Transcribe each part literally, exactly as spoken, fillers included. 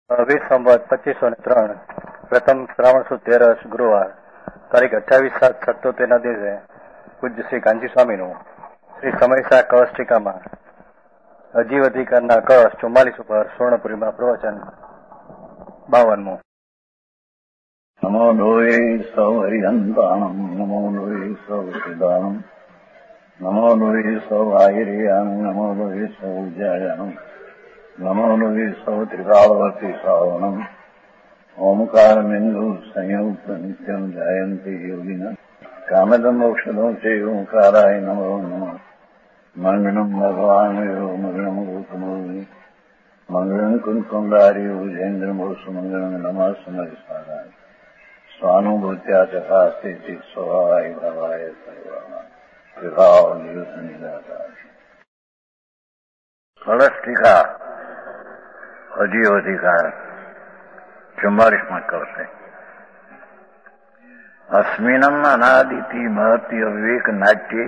વીસ સંવત પચીસો ને ત્રણ પ્રથમ શ્રાવણ સુદ તેરસ ગુરુવાર તારીખ અઠ્યાવીસ સાત સત્તોતેર ના દિવસે પૂજ્ય શ્રી કાંચી સ્વામીનું શ્રી સમયસા કવચ ટીકામાં અજીવ અધિકારના કવચ ચુમ્માલીસ ઉપર સુવર્ણપુરીમાં પ્રવચન બાવનમું. નમો લોહે સૌ હરિહંતાણમ નમો લોહે સૌ સિદાનમ નમો લોહે સૌ આયર્યાન નમો લોહે સૌ જયાનમ નમો લોહે સૌ ત્રિકાળવતી શ્રાવણમ ઓમકાર બિંદુ સંયુક્ત નિત્યમ જાયંતી યોગિન કામદમ મોક્ષદો છે ઓંકારાય નમો નમઃ. મંગળમ ભગવાન યો મંગળમ ગૌતમોની મંગળમ કુંકુંડાર્યો જૈન્દ્રમોષ મંગળમ નમઃ સમયસારાય સ્વાનુભૂત્યા ચકાસ્તે સ્વભાવાય ભાવાય સર્વાય વિભાવ નિયુત નિરાકાર. કળશ ટીકા અજીવ અધિકાર ચુમ્માલીસમાં કરશે. અસ્મિનમ અનાદિતિ મહતિ અવિવેક નાટ્ય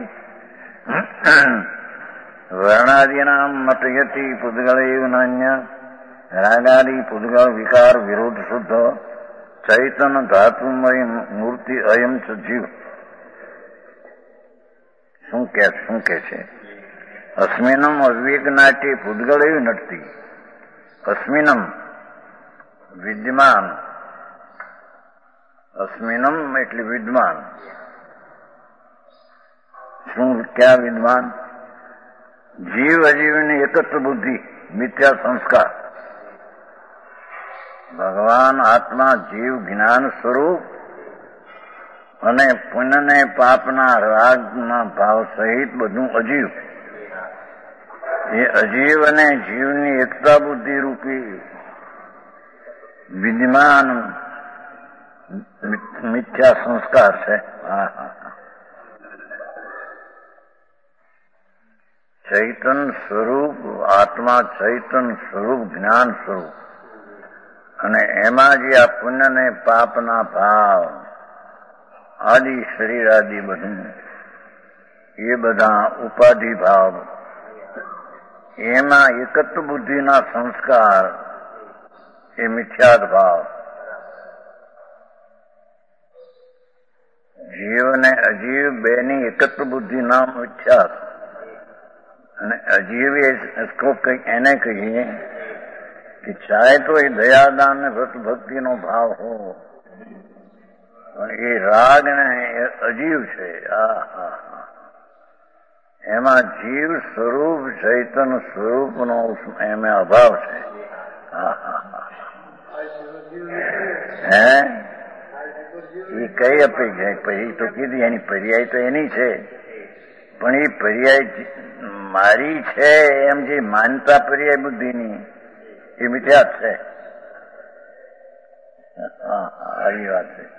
વર્ણાદીનામ મતયતિ પુદ્ગળેવ નાન્ય રાગાદિ પુદ્ગળ વિકાર વિરોધ શુદ્ધ ચૈતન ધાતુમય મૂર્તિ અયમ ચ જીવ. શું કે શું કે છે? અસ્મિનમ અવિવેક નાટ્ય પુદ્ગળેવ નટતી. અસ્મિનમ વિદ્યમાન, અસ્મિનમ એટલે વિદ્યમાન. શું ક્યાં વિદ્યમાન? જીવ અજીવની એકત્ર બુદ્ધિ મિથ્યા સંસ્કાર. ભગવાન આત્મા જીવ જ્ઞાન સ્વરૂપ અને પુણ્ય ને પાપના રાગના ભાવ સહિત બધું અજીવ. એ અજીવ અને જીવની એકતા બુદ્ધિ રૂપી વિદ્યમાન મિથ્યા સંસ્કાર છે. હા હા ચૈતન સ્વરૂપ આત્મા, ચૈતન સ્વરૂપ જ્ઞાન સ્વરૂપ, અને એમાં જે આ પુણ્ય ને પાપના ભાવ આદિ શરીર આદિ બધું એ બધા ઉપાધિ ભાવ, એમાં એકત્વ બુદ્ધિના સંસ્કાર એ મિથ્યાદ ભાવ. જીવ અને અજીવ બેની એકત્વ બુદ્ધિ નામ મિથ્યાદ. અને અજીવ એને કહીએ કે ચાહે તો એ દયાદાન ને વ્રત ભક્તિનો ભાવ હો, પણ એ રાગ ને એ અજીવ છે. આ હા એમાં જીવ સ્વરૂપ ચૈતન સ્વરૂપનો એમાં અભાવ છે. હે એ કઈ અપેક્ષા? પછી તો કીધી એની પર્યાય તો એની છે, પણ એ પર્યાય મારી છે એમ જે માનતા પર્યાય બુદ્ધિની એ મિથ્યા છે. હા આવી વાત છે.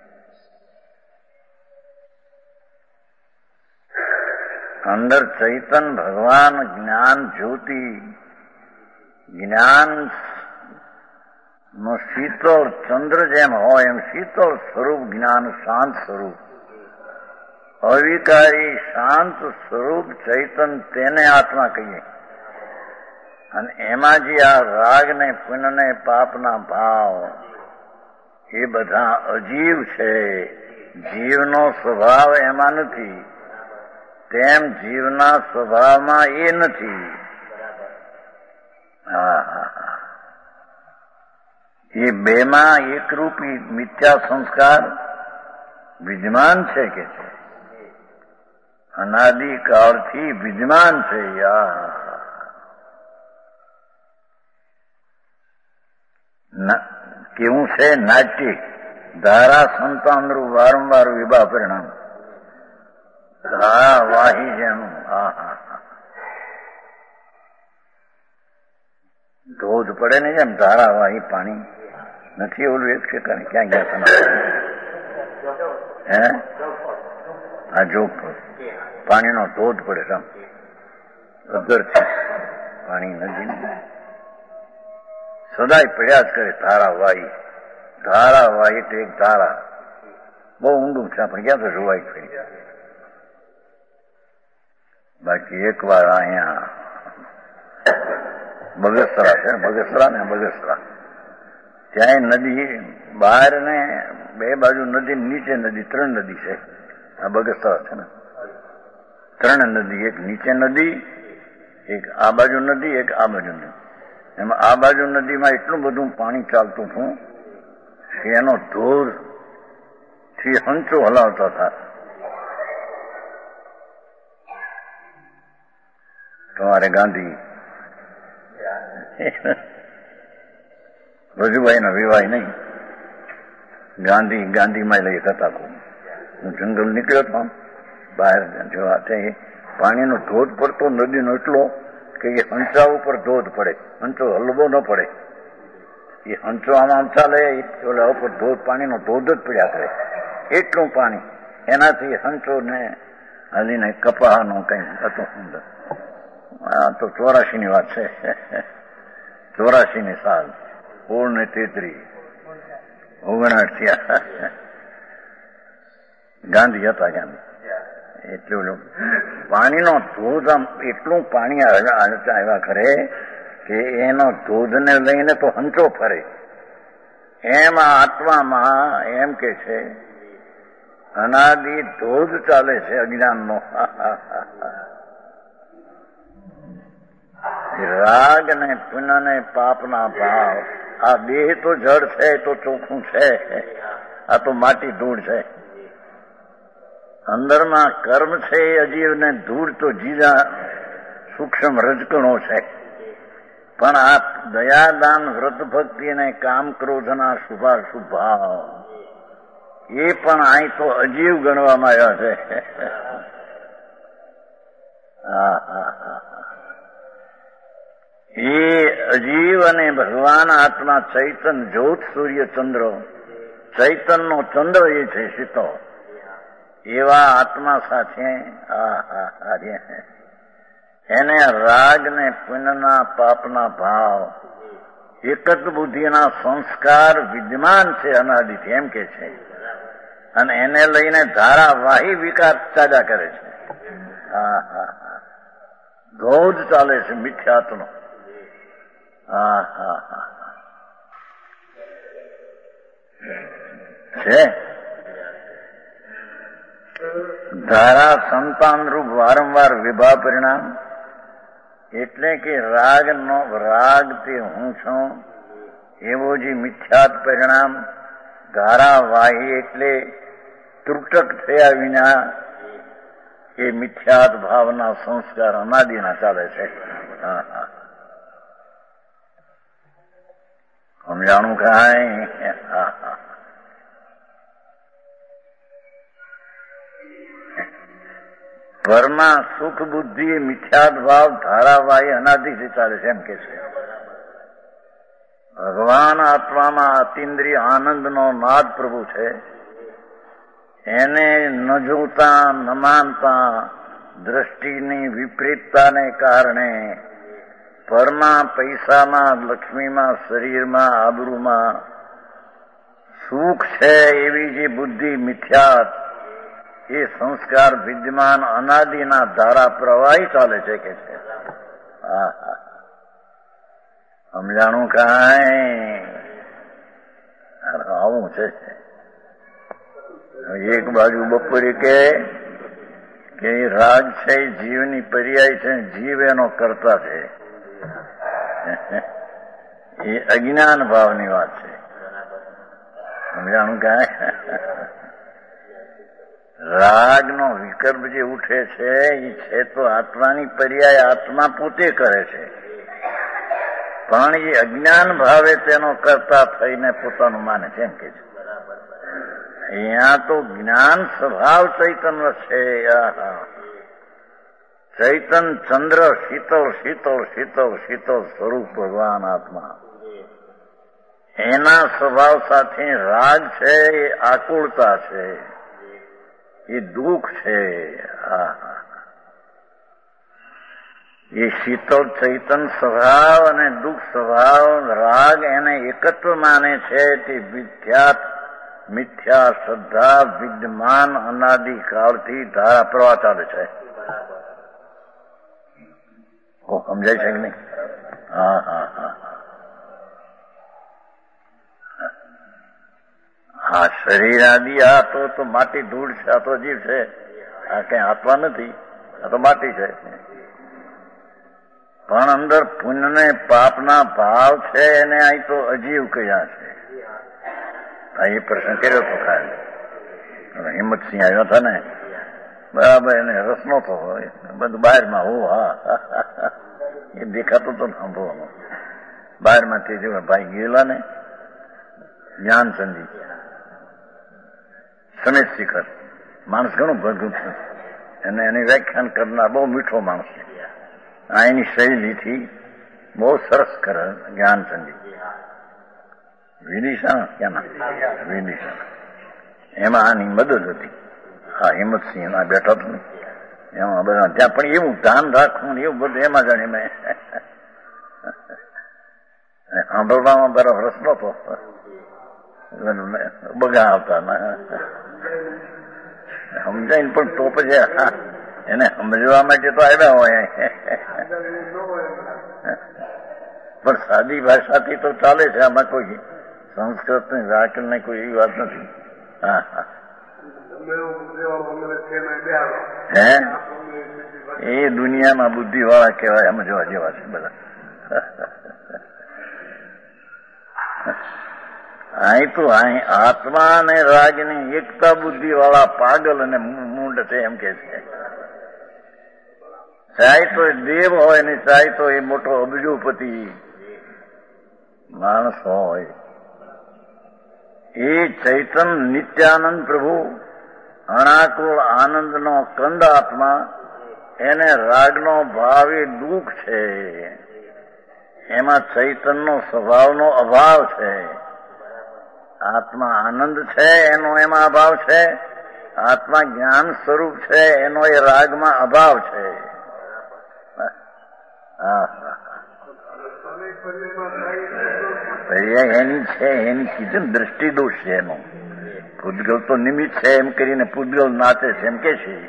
અંદર ચૈતન ભગવાન જ્ઞાન જ્યોતિ, જ્ઞાન નો શીતળ ચંદ્ર જેમ હોય એમ શીતળ સ્વરૂપ જ્ઞાન, શાંત સ્વરૂપ, અવિકારી શાંત સ્વરૂપ ચૈતન, તેને આત્મા કહીએ. અને એમાં જે આ રાગ ને પુણ્ય ને પાપના ભાવ એ બધા અજીવ છે. જીવનો સ્વભાવ એમાં નથી, તેમ જીવના સ્વભાવમાં એ નથી. હા એ બેમાં એકરૂપી મિથ્યા સંસ્કાર વિદ્યમાન છે કે છે, અનાદિકાળથી વિદ્યમાન છે. કેવું છે? નાટ્ય ધારા સંતાનરું વારંવાર વિવાહ પરિણામ, ધારા વાહી જેનું. હા હા ધોધ પડે ને જેમ ધારા વાહી પાણી નથી. ઓલું એક છે ક્યાં ગયા તમે? હે આ જો પાણીનો ધોધ પડે રમ અગરથી પાણી નદી સદાય પડ્યા જ કરે. ધારા વાહી, ધારા વાહી એટલે એક ધારા બહુ ઊંડું છે, પણ ક્યાં તો જોવાય કરી. બાકી એક વાર અહીંયા બગસરા છે, બગસરા ને બગસરા ત્યાં નદી બહાર ને બે બાજુ નદી, નીચે નદી, ત્રણ નદી છે. આ બગસરા છે ને, ત્રણ નદી, એક નીચે નદી, એક આ બાજુ નદી, એક આ બાજુ નદી. એમાં આ બાજુ નદીમાં એટલું બધું પાણી ચાલતું હતું કે એનો ધોર થી હંચો હલાવતા હતા. તમારે ગાંધી રજુભાઈ નો વિવાહ નહીં, ગાંધી ગાંધીમાં લઈ હતા. હું જંગલ નીકળ્યો હતો બહાર જોવા, ત્યાં પાણીનો ધોધ પડતો નદીનો એટલો કે એ હંચા ઉપર ધોધ પડે, હંચો હલવો ન પડે. એ હંચો આમ આમ ચાલે, ઓલા ઉપર ધોધ, પાણીનો ધોધ જ પડ્યા કરે, એટલું પાણી. એનાથી હંચો ને હલીને કપાહનો કઈ હતો સુંદર. આ તો ચોરાશી ની વાત છે, ચોરાશી ની સાલ, સોળ ને તેત્રી ઓગણાઠ થયા. ગાંધી હતા ગાંધી. એટલું પાણીનો ધોધ આમ એટલું પાણી આવ્યા કરે કે એનો ધોધને લઈને તો હંચો ફરે. એમ આત્મામાં એમ કે છે અનાદિ ધોધ ચાલે છે અજ્ઞાનનો. રાગ ને પુણ્ય ને પાપના ભાવ. આ દેહ તો જળ છે, તો ચોખ્ખું છે, આ તો માટી ધૂળ છે. અંદરમાં કર્મ છે એ અજીવ ને ધૂળ તો જીરા સૂક્ષ્મ રજકણો છે. પણ આ દયાદાન, વ્રત ભક્તિ અને કામ ક્રોધના શુભાશુભ ભાવ એ પણ અહીં તો અજીવ ગણવામાં આવ્યા છે. એ અજીવ અને ભગવાન આત્મા ચૈતન, જ્યોત, સૂર્ય, ચંદ્ર, ચૈતનનો ચંદ્ર એ છે સીતો. એવા આત્મા સાથે એને રાગ ને પુણ્યના પાપના ભાવ, એક જ બુદ્ધિના સંસ્કાર વિદ્યમાન છે અનાદિથી, એમ કે છે. અને એને લઈને ધારાવાહી વિકાર ચાલ્યા કરે છે. હા હા હા, ધોધ ચાલે છે મિથ્યાત્વનો. હા હા હા છે. ધારા સંતાન રૂપ વારંવાર વિભા પરિણામ, એટલે કે રાગ નો રાગ તે હું છું એવો જે મિથ્યાત પરિણામ. ધારાવાહી એટલે ત્રુટક થયા વિના એ મિથ્યાત ભાવના સંસ્કાર અનાદિના ચાલે છે. હા હા, સમજાણું કાંઈ? હા હા, ઘરમાં સુખ બુદ્ધિ એ મિથ્યાત ભાવ ધારાવાહી અનાદિથી ચાલે છે, એમ કે છે. ભગવાન આત્મામાં અતિન્દ્રિય આનંદનો નાદ પ્રભુ છે. એને ન જોતા, ન માનતા, દ્રષ્ટિની વિપરીતતાને કારણે પરમાં, પૈસામાં, લક્ષ્મીમાં, શરીરમાં, આબરૂમાં સુખ છે એવી જે બુદ્ધિ મિથ્યાત, એ સંસ્કાર વિદ્યમાન અનાદિના ધારા પ્રવાહી ચાલે છે, કે છે. હા હા, સમજાણું કાંઈ? આવું છે. એક બાજુ બપોરે કે કે રાગ છે જીવની પર્યાય છે, જીવ એનો કરતા છે. એ અજ્ઞાન ભાવની વાત છે. સમજાણું કાંઈ? રાગ નો વિકલ્પ જે ઉઠે છે એ છે તો આત્માની પર્યાય આત્મા પોતે કરે છે, પણ એ અજ્ઞાન ભાવે તેનો કરતા થઈને પોતાનું માને છે, એમ કે છે. અહીંયા તો જ્ઞાન સ્વભાવ ચૈતન છે. ચૈતન ચંદ્ર, શીતળ શીતળ શીતળ શીતળ સ્વરૂપ ભગવાન આત્મા. એના સ્વભાવ સાથે રાગ છે એ આકુળતા છે, એ દુઃખ છે. એ શીતળ ચૈતન સ્વભાવ અને દુઃખ સ્વભાવ, રાગ એને એકત્વ માને છે. તે મિથ્યાત મિથ્યા શ્રદ્ધા વિદ્યમાન અનાદિ કાળથી ધારા પ્રવાહ ચાલે છે. સમજાય છે કે નહીં? હા હા હા શરીર આદિ આ તો તો માટી ધૂળ છે, આ તો જીવ છે, આ કઈ આત્મા નથી, આ તો માટી છે. પણ અંદર પુણ્ય ને પાપના ભાવ છે એને અહીં તો અજીવ કયા છે. એ પ્રશ્ન કર્યો હતો ખાલી. હિંમતસિંહ આવ્યા હતા ને, બરાબર, એને રસ નતો હોય, બધું બહારમાં હો, હા એ દેખાતું તો સાંભળવાનું. બહારમાંથી જો ભાઈ ગયેલા ને જ્ઞાનચંદી સમેત શિખર, માણસ ઘણું ભગું છે, એને એની વ્યાખ્યાન કરનાર બહુ મીઠો માણસ છે. આ એની શૈલીથી બહુ સરસ કરે જ્ઞાનચંદી. વિદિશા ક્યાં ના વિદિશા, એમાં આની મદદ હતી. હા, હિંમતસિંહ ના બેઠા હતો ને એમાં બધા, ત્યાં પણ એવું ધ્યાન રાખવું એવું બધું એમાં જાણે મેં સાંભળવામાં બરાબર રસ નતો, બગા આવતા સમજાય ને, પણ તો પછી એને સમજવા માટે તો આવ્યા હોય. પણ સાદી ભાષાથી તો ચાલે છે, આમાં કોઈ સંસ્કૃત ની વ્યાકરણ ની કોઈ એવી વાત નથી. હા હા, હે એ દુનિયામાં બુદ્ધિ વાળા કહેવાય, સમજવા જેવા છે બધા. અહીં તો અહીં આત્મા અને રાજની એકતા બુદ્ધિ વાળા પાગલ અને મૂંડ છે એમ કે છે. ચાહે તો એ દેવ હોય ને ચાહે તો એ મોટો અબજોપતિ માણસ હોય, એ ચૈતન નિત્યાનંદ પ્રભુ અણાકુળ આનંદનો કંદ આત્મા, એને રાગનો ભાવ એ દુઃખ છે, એમાં ચૈતનનો સ્વભાવનો અભાવ છે. આત્મા આનંદ છે એનો એમાં અભાવ છે, આત્મા જ્ઞાન સ્વરૂપ છે એનો એ રાગમાં અભાવ છે. હા, એની છે એની કીધું દ્રષ્ટિ દોષ છે એનો. પૂતગલ તો નિમિત્ત છે એમ કરીને પૂતગલ નાચે છે એમ કે છે.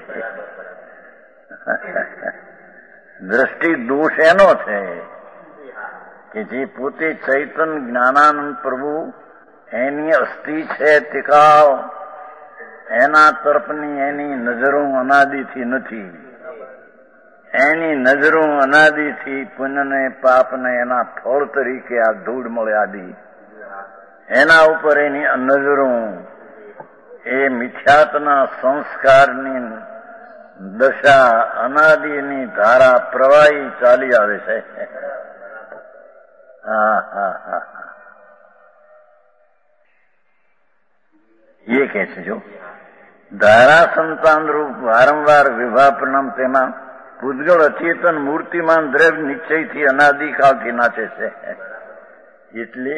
દ્રષ્ટિ દોષ એનો છે કે જે પોતે ચૈતન જ્ઞાનાનંદ પ્રભુ એની અસ્થિ છે ટિકાવ, એના તરફની એની નજરો અનાદિથી નથી. એની નજરો અનાદિથી પુણ્યને પાપને એના ફળ તરીકે આ ધૂળ મળે આદિ, એના ઉપર એની નજરો એ મિથ્યાત્વના સંસ્કારની દશા અનાદિની ધારા પ્રવાહી ચાલી આવે છે. હા હા હા, એ કે છે જો ધારા સંતાન રૂપ વારંવાર વિવાહ પરિણામ, તેમાં પૂતગળ અચેતન મૂર્તિમાન દ્રવ્ય નિશ્ચયથી અનાદિકાળથી નાચે છે. એટલે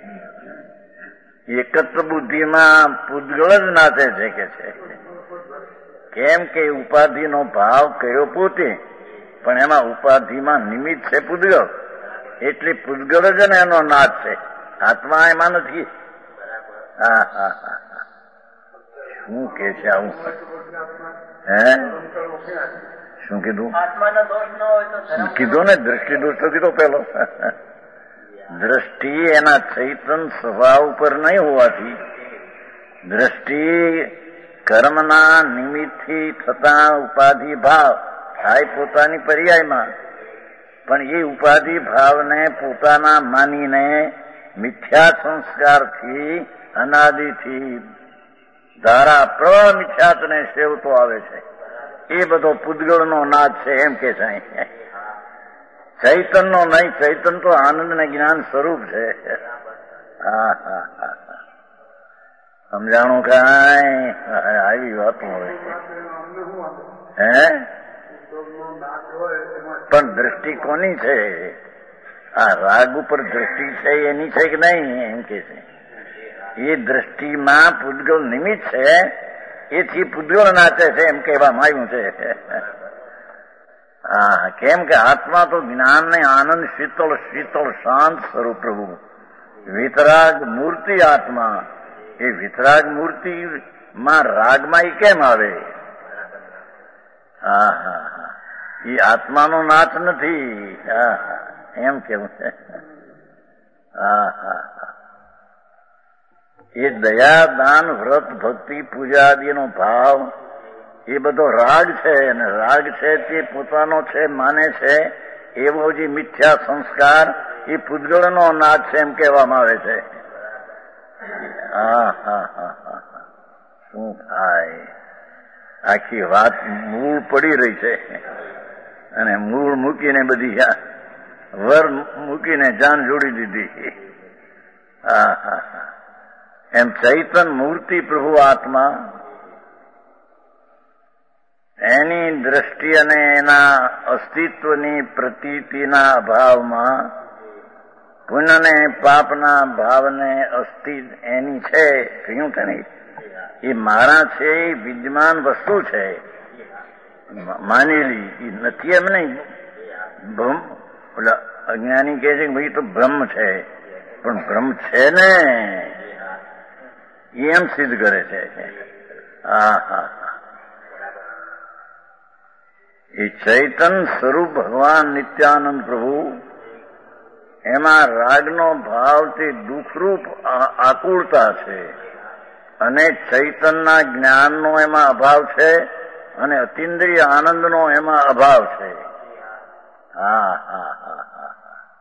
એકત્ર બુદ્ધિમાં પૂતગળ જ નાચે છે કે છે. કેમ કે ઉપાધિનો ભાવ કર્યો પોતે, પણ એમાં ઉપાધિમાં નિમિત્ત છે પૂતગળ, એટલે પૂતગળ જ ને એનો નાચ છે, આત્મા એમાં નથી. હા હા હા, શું કે છે આવું? હે શું કીધું? કીધું ને દ્રષ્ટિ દોષ તો કીધો પેલો. દ્રષ્ટિ એના ચૈતન સ્વભાવ ઉપર નહીં હોવાથી, દ્રષ્ટિ કર્મના નિમિત્તથી થતા ઉપાધિ ભાવ થાય પોતાની પર્યાયમાં, પણ એ ઉપાધિ ભાવને પોતાના માનીને મિથ્યા સંસ્કારથી અનાદિથી ધારા પ્રવાહ મિથ્યાત્વને સેવતો આવે છે. એ બધો પૂતગળનો નાદ છે એમ કે છે. ચૈતનનો નહીં, ચૈતન તો આનંદ ને જ્ઞાન સ્વરૂપ છે. હા હા હા, સમજાણું કાંઈ? આવી વાતો હોય હે, પણ દ્રષ્ટિ કોની છે? આ રાગ ઉપર દ્રષ્ટિ છે એની છે કે નહીં એમ કે છે. એ દ્રષ્ટિમાં પૂતગળ નિમિત્ત છે, એથી પૂતગળ નાચે છે એમ કહેવામાં આવ્યું છે. હા, કેમ કે આત્મા તો જ્ઞાન ને આનંદ શીતળ શીતળ શાંત સ્વરૂપ પ્રભુ, વિતરાગ મૂર્તિ આત્મા. એ વિતરાગ મૂર્તિ માં રાગમાં એ કેમ આવે? હા હા હા, એ આત્માનો નાચ નથી. હા હા, એમ કેવું છે. હા હા હા, એ દયા, દાન, વ્રત, ભક્તિ, પૂજા આદિનો ભાવ એ બધો રાગ છે, અને રાગ છે તે પોતાનો છે માને છે એવો જે મિથ્યા સંસ્કાર એ પૂતગળનો નાદ છે એમ કહેવામાં આવે છે. હા હા હા હા શું થાય? આખી વાત મૂળ પડી રહી છે, અને મૂળ મૂકીને બધી વર મૂકીને જાન જોડી દીધી. હા હા હા એમ ચૈતન મૂર્તિ પ્રભુ આત્મા એની દ્રષ્ટિ અને એના અસ્તિત્વની પ્રતીતિના અભાવમાં પુણ્ય ને પાપના ભાવને અસ્તિ એની છે કહ્યું કે નહીં, એ મારા છે એ વિદ્યમાન વસ્તુ છે માનેલી, એ નથી એમ નહીં. ભ્રમ ઓલા અજ્ઞાની કહે છે કે ભાઈ તો બ્રહ્મ છે, પણ બ્રહ્મ છે ને એમ સિદ્ધ કરે છે. હા હા એ ચૈતન સ્વરૂપ ભગવાન નિત્યાનંદ પ્રભુ એમાં રાગનો ભાવ તે દુઃખરૂપ આકુળતા છે, અને ચૈતનના જ્ઞાનનો એમાં અભાવ છે, અને અતિન્દ્રિય આનંદનો એમાં અભાવ છે. હા હા હા હા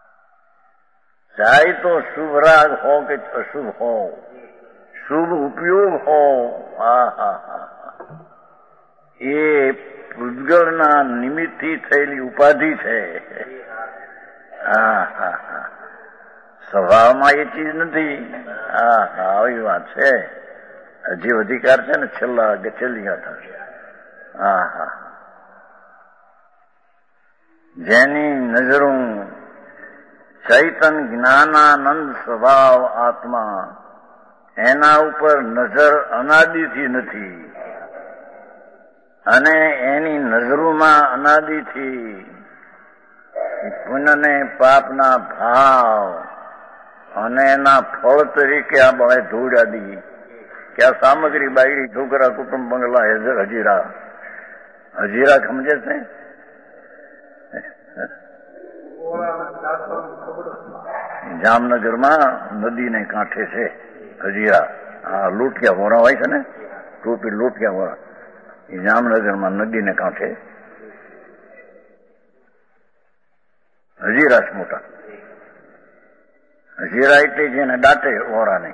ચાહે તો શુભ રાગ હો કે અશુભ હો, શુભ ઉપયોગ હો, હા હા હા એ પૂતગળના નિમિત્તથી થયેલી ઉપાધિ છે. હા હા હા સ્વભાવમાં એ ચીજ નથી. હા હા આવી વાત છે. જીવ અધિકાર છે ને છેલ્લા છેલ્લી ગાથા. હા હા જેની નજરું ચૈતન જ્ઞાનાનંદ સ્વભાવ આત્મા એના ઉપર નજર અનાદિથી નથી, અને એની નજરોમાં અનાદિથી પુણ્ય ને પાપના ભાવ અને એના ફળ તરીકે આ બળે ધૂળ આદિ કે આ સામગ્રી બાયડી છોકરા કુટુંબ બંગલા હેજર હજીરા હજીરા સમજે છે. જામનગરમાં નદીને કાંઠે છે હજીરા. હા લૂંટિયા વોરા હોય છે ને, ટોપી લૂંટિયા વોરા, એ જામનગરમાં નદીને કાંઠે હજીરા મોટા. હજીરા એટલે જેને દાટે ઓરાને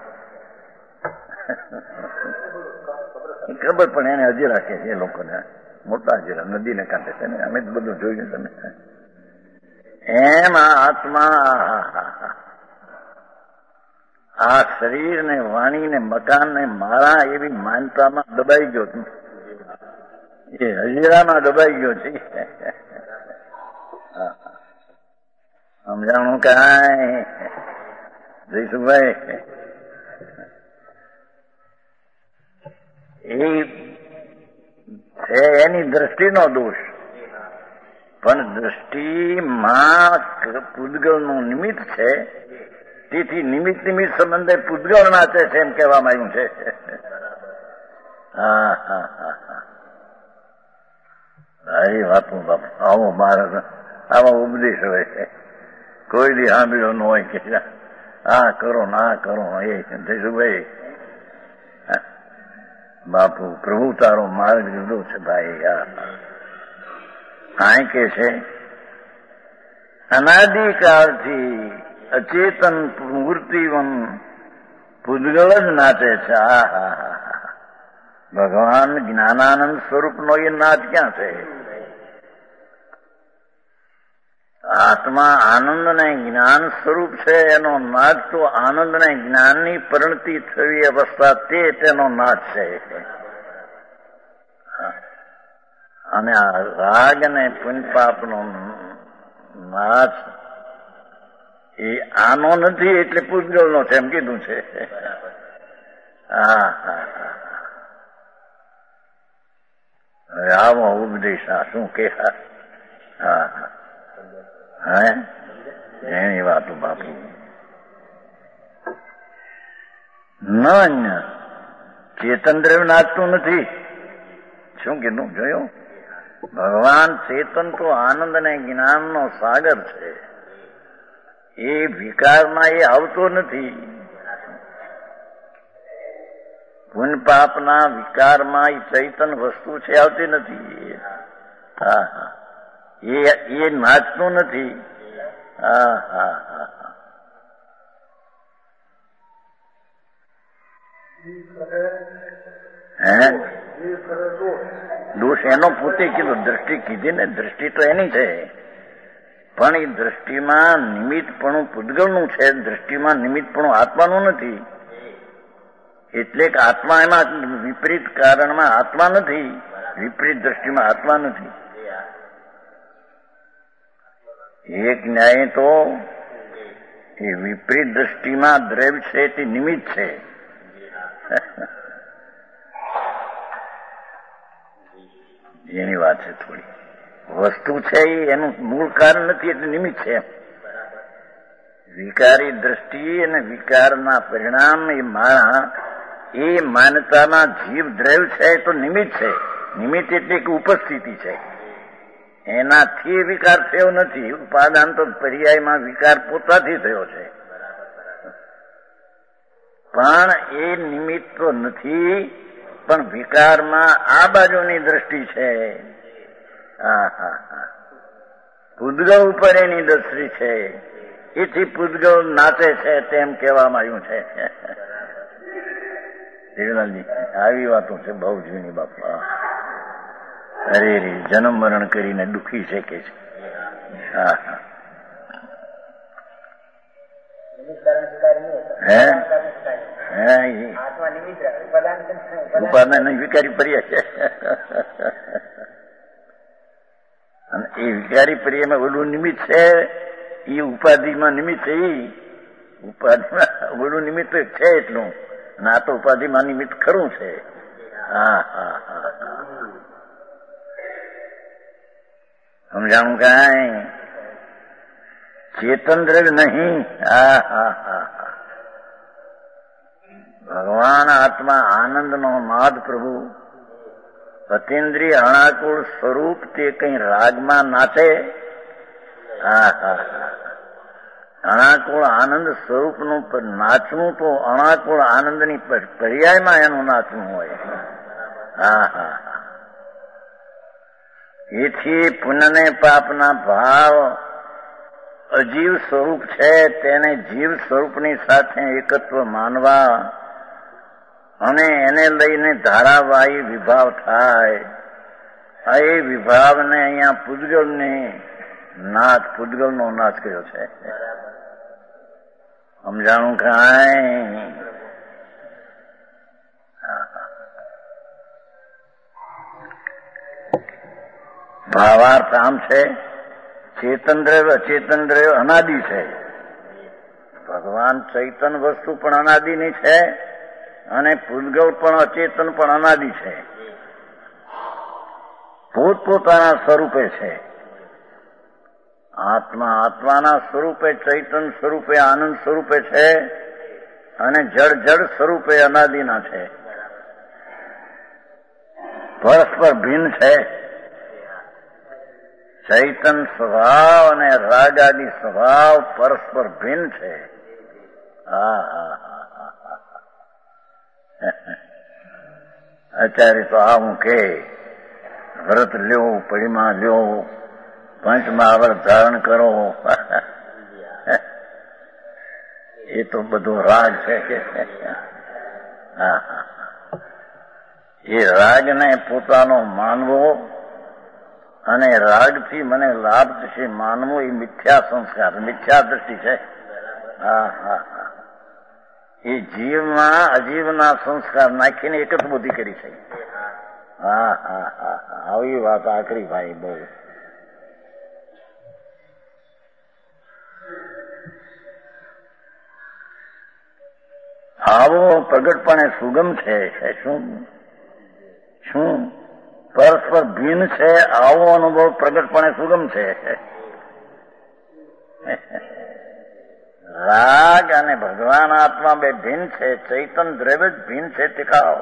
ખબર, પણ એને હજીરા કે એ લોકોને મોટા હજીરા નદીને કાંઠે છે ને. અમે બધું જોયું તમે. એમ આ આત્મા આ શરીર ને વાણી ને મકાન ને મારા એવી માનતામાં દબાઈ ગયો, એ હજીરામાં દબાઈ ગયો છે. સમજાણું કાંઈ જયસુભાઈ? એ છે એની દ્રષ્ટિનો દોષ, પણ દ્રષ્ટિમાં પૂતગળનું નિમિત્ત છે, તેથી નિમિત્ત નિમિત્ત સંબંધે પૂતગળ નાચે છે એમ કહેવામાં આવ્યું છે. હા હા હા હા સારી વાતું બાપ. આવો મારા આવા ઉપદેશ હોય છે, કોઈ દી સાંભળ્યો ન હોય કે આ કરો ના કરો. એ જયસુભાઈ બાપુ પ્રભુ તારો માર્ગ જુદો છે ભાઈ. આ કે છે અનાદિકાળથી અચેતન મૂર્તિવન પૂતગળ જ નાચે છે. આ હા હા હા ભગવાન જ્ઞાનાનંદ સ્વરૂપનો એ નાચ ક્યાં છે? આત્મા આનંદ ને જ્ઞાન સ્વરૂપ છે, એનો નાદ તો આનંદ ને જ્ઞાનની પરિણતિ થવી અવસ્થા તે તેનો નાદ છે. અને આ રાગ અને પુણ્યપાપનો નાચ એ આનો નથી, એટલે પૂતગળનો છે એમ કીધું છે. હા હા હા હવે આવો ઉપદેશ શું કે? હા હા હે એની વાતો બાપુ ન ચેતન દ્રવ્ય નાચતું નથી. શું કીધું જોયું? ભગવાન ચેતન તો આનંદ અને જ્ઞાનનો સાગર છે, એ વિકારમાં એ આવતો નથી. પુન પાપના વિકારમાં એ ચૈતન વસ્તુ છે આવતી નથી. હા હા એ એ નાચતું નથી. હા હા હા હે દોષ એનો પોતે કીધું, દ્રષ્ટિ કીધી ને, દ્રષ્ટિ તો એની છે, પણ એ દ્રષ્ટિમાં નિમિત્તપણું પૂતગલનું છે, દ્રષ્ટિમાં નિમિત્તપણું આત્માનું નથી. એટલે કે આત્મા એમાં વિપરીત કારણમાં આત્મા નથી, વિપરીત દ્રષ્ટિમાં આત્મા નથી. એક ન્યાય તો એ વિપરીત દ્રષ્ટિમાં દ્રવ્ય છે તે નિમિત્ત છે. એની વાત છે થોડી. વસ્તુ છે એનું મૂળ કારણ નથી એટલે નિમિત્ત છે. વિકારી દ્રષ્ટિ અને વિકારના પરિણામ એ માણા એ માનતાના જીવ દ્રવ્ય છે તો નિમિત્ત છે. નિમિત્ત એટલે કે ઉપસ્થિતિ છે, એનાથી વિકાર થયો નથી. ઉપાદાન તો પર્યાયમાં વિકાર પોતાથી થયો છે, પણ એ નિમિત્ત તો નથી, પણ વિકારમાં આ બાજુની દ્રષ્ટિ છે. હા હા હા પૂતગલ ઉપર એની દ્રષ્ટિ છે, એથી પૂતગલ નાચે છે તેમ કહેવામાં આવ્યું છે. દેવલાલજી આવી વાતો છે બહુ જૂની બાપા. અરે રે જન્મ મરણ કરીને દુઃખી છે કે છે. હા હા હે હે ઉપાદાન વિકારી પર્યા છે. અને એ વિકારી પર્યામાં ઓલું નિમિત્ત છે, એ ઉપાધિમાં નિમિત્ત છે. એ ઉપાધિમાં ઓલું નિમિત્ત છે એટલું, અને આ તો ઉપાધિમાં નિમિત્ત ખરું છે. હા હા હા સમજાણું કાંઈ? ચેતન દ્રવ્ય નહીં. હા હા હા હા ભગવાન આત્મા આનંદનો નાદ પ્રભુ અતિન્દ્રિય અણાકુળ સ્વરૂપ તે કઈ રાગમાં નાચે. હા હા અણાકુળ આનંદ સ્વરૂપનું નાચવું તો અણાકુળ આનંદની પર્યાયમાં એનું નાચવું હોય. હા હા હા એથી પુનઃને પાપના ભાવ અજીવ સ્વરૂપ છે તેને જીવ સ્વરૂપની સાથે એકત્વ માનવા અને એને લઈને ધારાવાહી વિભાવ થાય. એ વિભાવને અહીંયા પૂતગલને નાચ પૂતગલનો નાચ કર્યો છે. સમજાણું કાંઈ? ભાવાર્થ આમ છે, ચેતન દ્રવ્ય અચેતન દ્રવ્ય અનાદિ છે. ભગવાન ચૈતન વસ્તુ પણ અનાદિની છે અને પૂતગલ પણ અચેતન પણ અનાદિ છે. પોતપોતાના સ્વરૂપે છે. આત્મા આત્માના સ્વરૂપે ચૈતન સ્વરૂપે આનંદ સ્વરૂપે છે અને જળ જળ સ્વરૂપે અનાદિના છે. પરસ્પર ભિન્ન છે. ચૈતન સ્વભાવ અને રાગાદી સ્વભાવ પરસ્પર ભિન્ન છે. હા હા હા અત્યારે તો આવું કે વ્રત લ્યો, પડીમાં લ્યો, પંચમહાવર્ત ધારણ કરો, એ તો બધો રાગ છે કે હા હા એ રાગને પોતાનો માનવો અને રાગથી મને લાભ થશે માનવું એ મિથ્યા સંસ્કાર, મિથ્યા દ્રષ્ટિ છે. હા હા હા એ જીવમાં અજીવના સંસ્કાર નાખીને એક જ બુદ્ધિ કરી છે. હા હા હા આવી વાત આકરી ભાઈ બહુ. આવો પ્રગટપણે સુગમ છે. શું શું પરસ્પર ભિન્ન છે. આવો અનુભવ પ્રગટપણે સુગમ છે. રાગ અને ભગવાન આત્મા બે ભિન્ન છે. ચૈતન દ્રવ્ય જ ભિન્ન છે. ટીકાઓ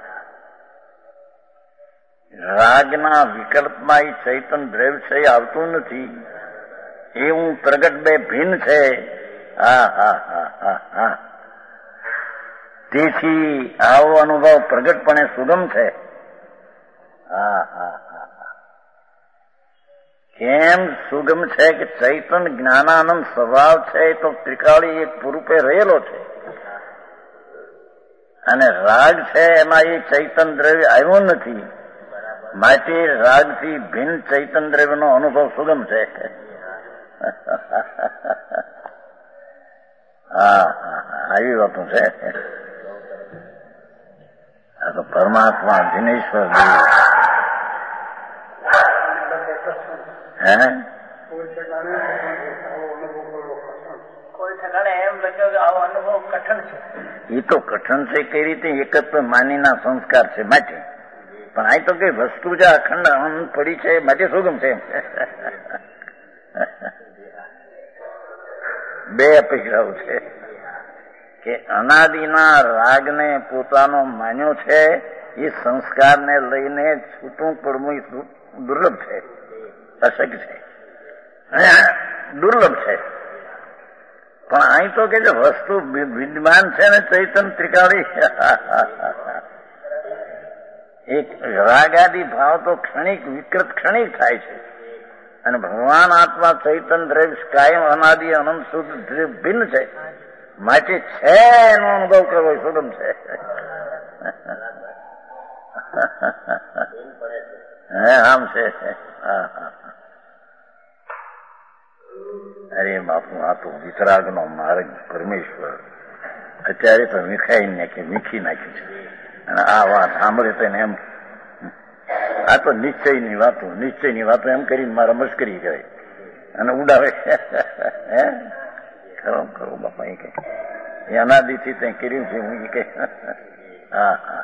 રાગના વિકલ્પમાં એ ચૈતન દ્રવ્ય છે આવતું નથી. એવું પ્રગટ બે ભિન્ન છે. હા હા હા હા હા તેથી આવો અનુભવ પ્રગટપણે સુગમ છે. હા હા હા કેમ સુગમ છે કે ચૈતન જ્ઞાનાનંદ સ્વભાવ છે તો ત્રિકાળી એક પૂરૂપે રહેલો છે, અને રાગ છે એમાં એ ચૈતન દ્રવ્ય આવ્યો નથી, માટે રાગથી ભિન્ન ચૈતન દ્રવ્યનો અનુભવ સુગમ છે. હા હા આવી વાતો છે. આ તો પરમાત્મા દિનેશ્વર દેવ હે કોઈ ઠેકાણે એમ લખ્યો કે આવો અનુભવ કઠણ છે. એ તો કઠણ છે કઈ રીતે? એકત્વ માનીના સંસ્કાર છે માટે, પણ આ તો કઈ વસ્તુ જે અખંડ આનંદ પડી છે માટે સુગમ છે. બે અપેક્ષાઓ છે કે અનાદિના રાગને પોતાનો માન્યો છે, એ સંસ્કારને લઈને છૂટું પડવું દુર્લભ છે, અશક્ય છે, દુર્લભ છે. પણ અહીં તો કે જે વસ્તુ વિદ્યમાન છે ને ચૈતન ત્રિકાળી, એક રાગાદી ભાવ તો ક્ષણિક વિકૃત ક્ષણિક થાય છે, અને ભગવાન આત્મા ચૈતન દ્રવ્ય કાયમ અનાદિ અનંત શુદ્ધ દ્રવ્ય ભિન્ન છે, માટે છે એનો અનુભવ કરવો સુગમ છે. હે આમ છે. અરે બાપુ આ તો વિતરાગ નો માર્ગ પરમેશ્વર અત્યારે તો મીખાઈ નાખી મીખી નાખી છે, અને આ વાત સાંભળે તો એમ આ તો નિશ્ચયની વાતો નિશ્ચયની વાતો એમ કરીને મારા મસ્કરી કરે અને ઉડાવે. હે ખરો ખરો બાપા એ કઈ એ અનાદિથી ત્યાં કર્યું છે હું કઈ. હા હા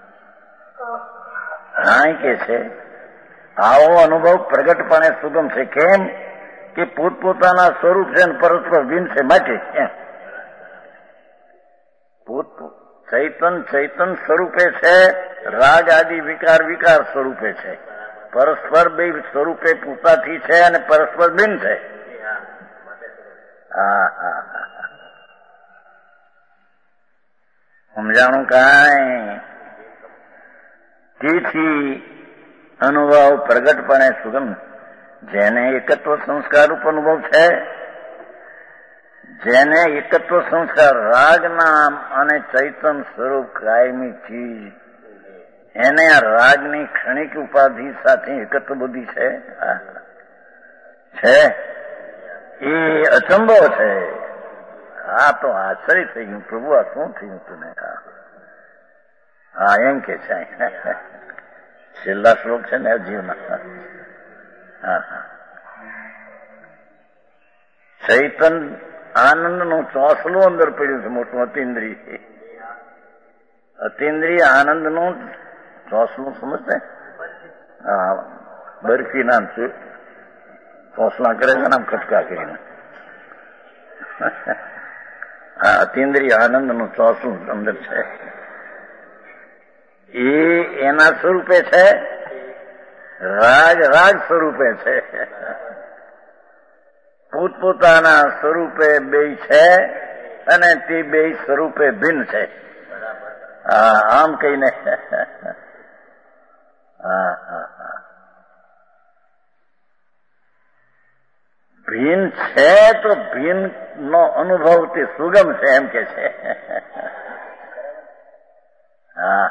હા કે છે આવો અનુભવ પ્રગટપણે સુગમ છે. કેમ કે પોતપોતાના સ્વરૂપ છે અને પરસ્પર ભિન્ન છે માટે. પોત ચૈતન ચૈતન સ્વરૂપે છે, રાગ આદિ વિકાર વિકાર સ્વરૂપે છે, પરસ્પર બે સ્વરૂપે પોતાથી છે અને પરસ્પર ભિન્ન છે. હા હા હા સમજાણું કાંઈ? તેથી અનુભવ પ્રગટપણે સુગમ. જેને એકત્વ સંસ્કાર રૂપ અનુભવ છે, જેને એકત્વ સંસ્કાર રાગ નામ અને ચૈતન સ્વરૂપ કાયમી ચીજ, એને આ રાગની ક્ષણિક ઉપાધિ સાથે એકત્વ બુદ્ધિ છે છે એ અચંબો છે. આ તો આશ્ચર્ય થઈ ગયું, પ્રભુ આ શું થયું તને? હા એમ કે છે છેલ્લા શ્લોક છે ને જીવના. હા હા ચૈતન આનંદ નું ચોસલું અંદર પડ્યું છે મોટું અતિન્દ્રિય. અતિન્દ્રિય આનંદ નું ચોસલું સમજતે? હા બરફી ના ચોસલા કરે છે ને આમ ખટકા કરીને. હા અતિન્દ્રિય આનંદ નું ચોસલું અંદર છે, એ એના સ્વરૂપે છે, રાગ રાગ સ્વરૂપે છે, પોતપોતાના સ્વરૂપે બે છે અને તે બે સ્વરૂપે ભિન્ન છે. હા આમ કહીને હા હા હા ભિન્ન છે તો ભિન્ન નો અનુભવ તે સુગમ છે એમ કે છે. હા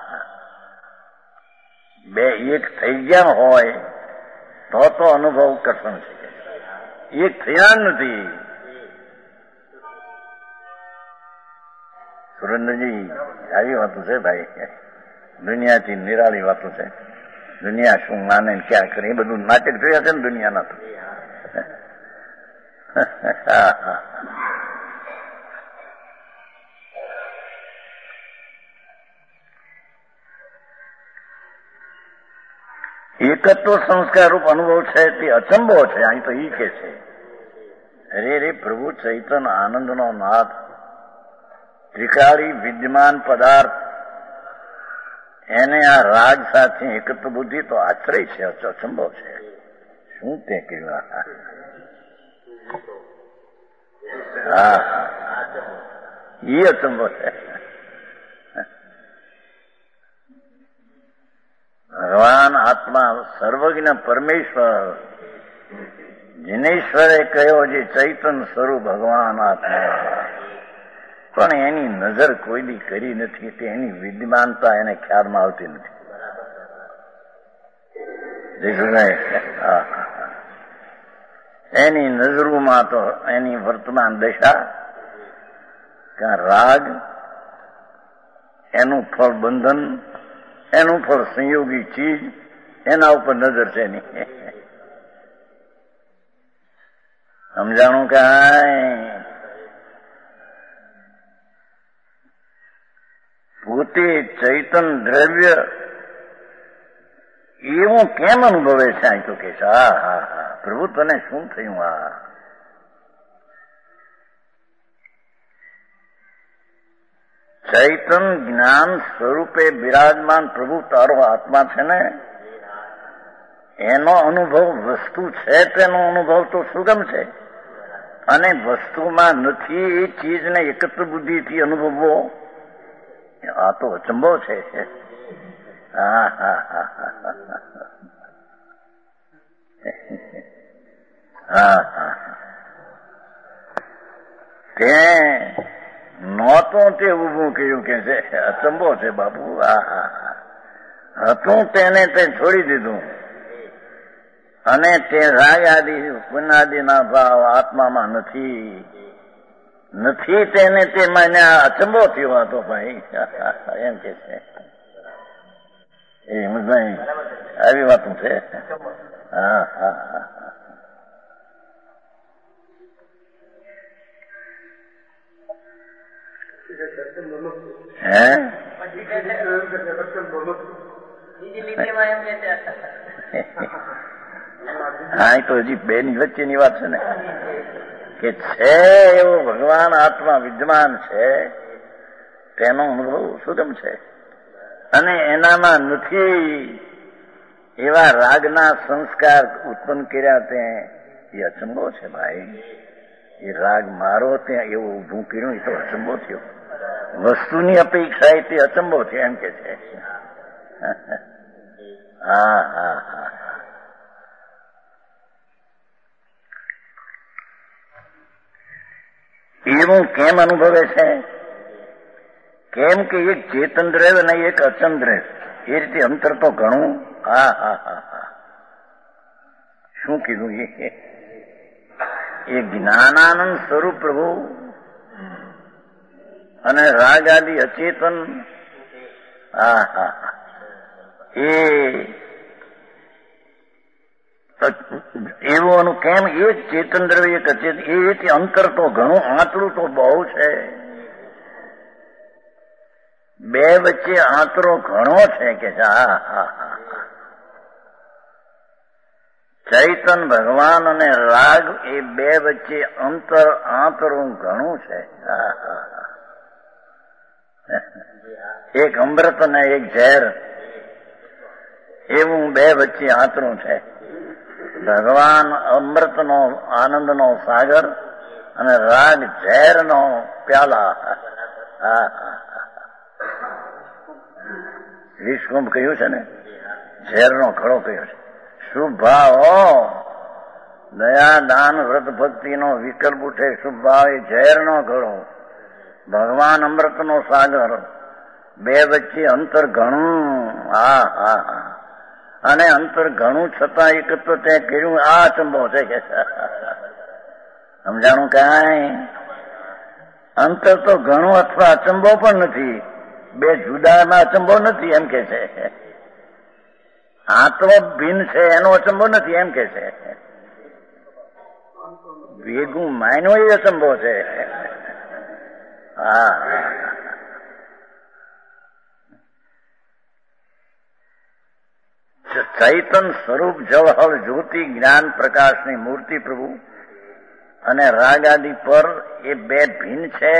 બે એક થઈ ગયા હોય તો તો અનુભવ કઠણ છે, એક થયા નથી. સુરેન્દ્રજી આવી વાતો છે ભાઈ, દુનિયાથી નિરાળી વાતો છે. દુનિયા શું માને ક્યાં કરે એ બધું નાટક જોયા છે ને દુનિયાના તો. એકત્વ સંસ્કાર રૂપ અનુભવ છે તે અચંબો છે. અહીં તો ઈ કે છે અરે રે પ્રભુ ચૈતન આનંદનો નાથ ત્રિકાળી વિદ્યમાન પદાર્થ એને આ રાગ સાથે એકત્વ બુદ્ધિ તો આશ્રય છે, અચંબો છે. શું તે કર્યું? હા એ અચંબો છે. ભગવાન આત્મા સર્વજ્ઞ પરમેશ્વર જીનેશ્વરે કહ્યો જે ચૈતન સ્વરૂપ ભગવાન આત્મા, પણ એની નજર કોઈ દી કરી નથી, તેની વિદ્યમાનતા એને ખ્યાલમાં આવતી નથી. એની નજરોમાં તો એની વર્તમાન દશા કે રાગ, એનું ફળ બંધન, એનું ફળ સંયોગી ચીજ, એના ઉપર નજર છે નહીં. સમજાણું કે પોતે ચૈતન દ્રવ્ય એવું કેમ અનુભવે છે? આ તો કે છે હા હા હા પ્રભુ તને શું થયું? આ ચૈતન જ્ઞાન સ્વરૂપે બિરાજમાન પ્રભુ તારો આત્મા છે ને, એનો અનુભવ વસ્તુ છે, તેનો અનુભવ તો સુગમ છે, અને વસ્તુમાં નથી એ ચીજને એકત્ર બુદ્ધિથી અનુભવવો આ તો અચંબો છે. હા હા હા હા હા તે નહોતો તે ઉભું કર્યું કે છે, અચંબો છે બાપુ. હા હા હા હતું તેને તે છોડી દીધું, અને તે રાગ આદિ પુનાદિના ભાવ આત્મામાં નથી નથી તેને તે મને અચંબો થયો હતો ભાઈ એમ કે છે. એ નહીં આવી વાતું છે. હા હા હા હે હા તો હજી બે ની વચ્ચેની વાત છે ને, કે છે એવો ભગવાન આત્મા વિદ્યમાન છે, તેનો અનુભવ સુગમ છે, અને એનામાં નથી એવા રાગના સંસ્કાર ઉત્પન્ન કર્યા તે એ અચંબો છે ભાઈ. એ રાગ મારો ત્યાં એવું ઊભું કર્યું એ તો અચંબો થયો. વસ્તુની અપેક્ષા તે અચંબો છે એમ કે છે. હા હા હા એવું કેમ અનુભવે છે? કેમ કે એક ચેતન દ્રવ્ય અને એક અચન દ્રવ્ય, એ રીતે અંતર તો ઘણું. હા હા હા હા શું કીધું? એ એ જ્ઞાનાનંદ સ્વરૂપ પ્રભુ અને રાગ આદિ અચેતન. હા હા એ એવું કેમ? એક ચેતન દ્રવ્ય એક અચેતન, એ અંતર તો ઘણું, આંતરું તો બહુ છે. બે વચ્ચે આંતરો ઘણો છે કે હા હા હા ચૈતન ભગવાન અને રાગ એ બે વચ્ચે અંતર આંતરું ઘણું છે. હા હા એક અમૃત અને એક ઝેર એવું બે વચ્ચે આંતરું છે. ભગવાન અમૃતનો આનંદનો સાગર અને રાગ ઝેરનો પ્યાલા. હા હા વિશ્વમ કહ્યું છે ને, ઝેરનો ખડો કહ્યો છે. શુભ ભાવ, દયા દાન વ્રત ભક્તિનો વિકલ્પ ઉઠે. શુભ ભાવ એ ઝેરનો ખડો, ભગવાન અમૃતનો સાગર, બે વચ્ચે અંતર ઘણું. હા હા હા અને અંતર ઘણું છતાં એકત્ર તે કર્યું. આ અચંબો છે કે સમજાણું? કાંઈ અંતર તો ઘણું અથવા અચંબો પણ નથી, બે જુદામાં અચંબો નથી એમ કે છે. આત્મો ભિન્ન છે એનો અચંબો નથી એમ કે છે. ભેગું માયનો એ અચંબો છે. હા ચૈતન સ્વરૂપ જવહર જ્યોતિ જ્ઞાન પ્રકાશની મૂર્તિ પ્રભુ અને રાગ આદિ પર એ બે ભિન્ન છે.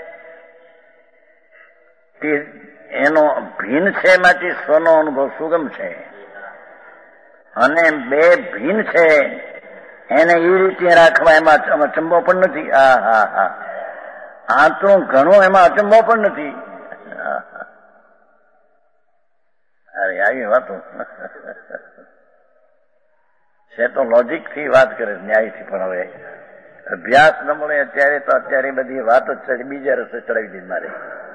તે એનો ભિન્ન છે માટે સ્વનો અનુભવ સુગમ છે, અને બે ભિન્ન છે એને એ રીતે રાખવા એમાં અચંબો પણ નથી. હા હા હા આંતરું ઘણું એમાં અચંબો પણ નથી. અરે આવી વાતો છે તો લોજિક થી વાત કરે, ન્યાયથી. પણ હવે અભ્યાસ ન મળે અત્યારે તો અત્યારે બધી વાતો જ બીજા રસ્તે ચડાવી દીધી મારે.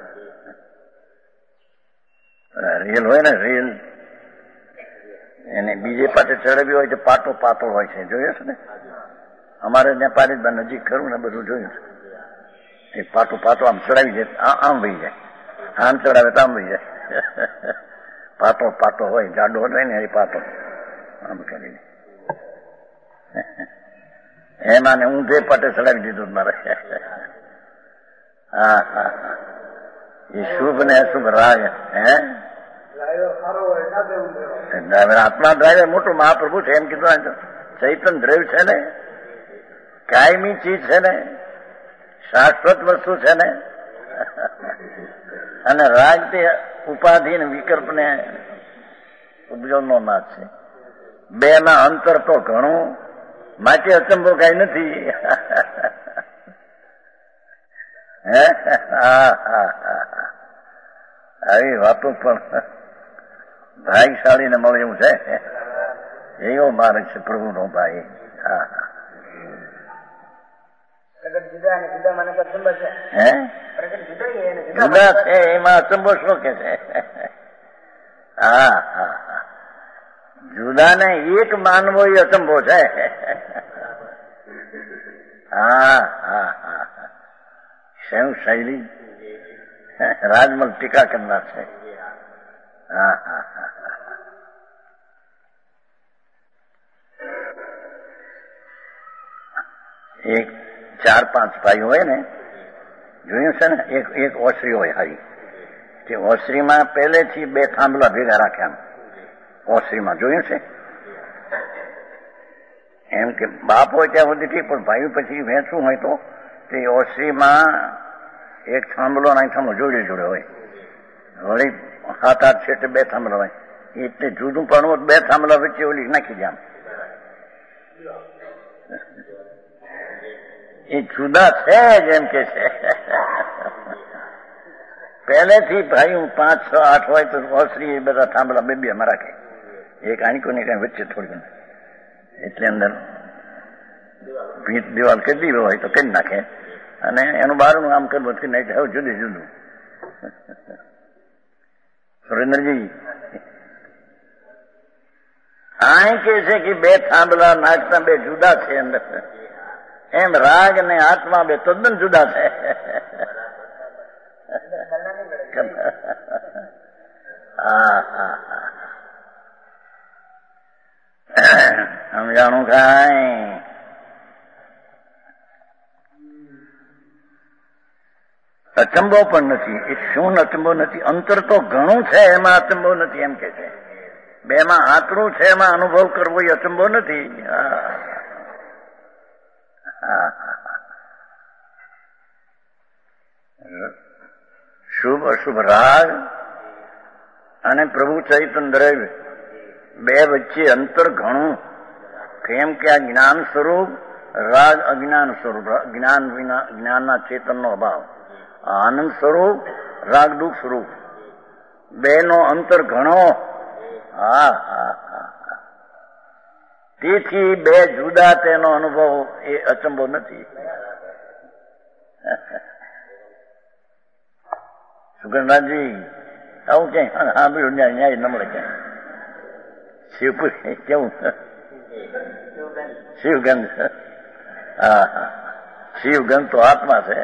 રેલ હોય ને રેલ, એને બીજે પાસે ચડાવી હોય તો પાટો પાતો હોય છે, જોયું છે ને? અમારે ત્યાં પારિતબા નજીક ખરું ને બધું જોયું છે. એ પાટો પાતો આમ ચડાવી જાય, આમ વહી જાય, આમ ચડાવે તો આમ વહી જાય. પાટો પાટો હોય, જાડો હોય ને એ પાટો આમ કરીને એમાં ને ઊંધે પાટે ચડાવી દીધું મારે. હા હા હા, એ શુભ ને અશુભ રાગ. હે ડ્રાઈવર આત્મા ડ્રાઈવર મોટું મહાપ્રભુ છે એમ કીધું. ચૈતન દ્રવ્ય છે ને, કાયમી ચીજ છે ને, શાશ્વત વસ્તુ છે ને. અને રાગ તે ઉપાધિ ને વિકલ્પ ને ઉપજોગનો નાશ છે. બે ના અંતર તો ઘણું, માટે અચંબો કઈ નથી. આવી વાતો પણ ભાગ્યશાળી ને મળે એવું છે. એવો માર્ગ છે પ્રભુનો ભાઈ. હા હા, જુદા છે એમાં અચંબો શું કે છે? હા હા હા, જુદાને એક માનવો એ અચંબો છે. હા હા હા, શૈવ શૈલી રાજમલ ટીકા કરનાર છે. હા હા હા, એક ચાર પાંચ ભાઈઓ હોય ને, જોયું છે ને? એક એક ઓસરી હોય હારી, તે ઓસરીમાં પહેલેથી બે થાંભલા ભેગા રાખ્યા. ઓસરીમાં જોયું છે? એમ કે બાપ હોય ત્યાં સુધી ઠીક, પણ ભાઈ પછી વેચવું હોય તો તે ઓસરીમાં એક થાંભલો ના થાંભલો જોડે જોડે હોય. વળી સાત આઠ છેટે બે થાંભલા હોય. એટલે જુદું પણ બે થાંભલા વચ્ચે ઓલી નાખી દે. એ જુદા છે જ એમ કે છે. પહેલેથી ભાઈ પાંચ છ આઠ હોય તો ઓસરી બધા થાંભલા બે બે માં રાખે. એક આણીકો ને કઈ વચ્ચે થોડી, એટલે અંદર ભીત દિવાલ કરી દીધો હોય તો કરી નાખે, અને એનું બહારનું આમ કરવું કે નહીં હવે જુદું જુદું. સુરેન્દ્રજી આ કે છે કે બે થાંભલા નાખતા બે જુદા છે અંદર, એમ રાગ ને આત્મા બે તદ્દન જુદા છે. હા હા હા, સમજાણું કાંઈ? અચંબો પણ નથી. એ શું અચંબો નથી? અંતર તો ઘણું છે, એમાં અચંબો નથી એમ કે છે. બેમાં આતરું છે, એમાં અનુભવ કરવો એ અચંબો નથી. શુભ અશુભ રાગ અને પ્રભુ ચૈતન્ય દ્રવ્ય બે વચ્ચે અંતર ઘણું. કેમ કે આ જ્ઞાન સ્વરૂપ, રાગ અજ્ઞાન સ્વરૂપ. જ્ઞાન વિના જ્ઞાનના ચેતનનો અભાવ. આનંદ સ્વરૂપ, રાગ દુઃખ સ્વરૂપ. બે નો અંતર ઘણો. હા હા હા, તેથી બે જુદા તેનો અનુભવ એ અચંબો નથી. સુગંધરાજી આવું ક્યાંય સાંભળ્યું ન્યાય ન મળે ક્યાંય. શિવપુરી કેવું? શિવગંધ. હા હા, શિવગંધ તો આત્મા છે.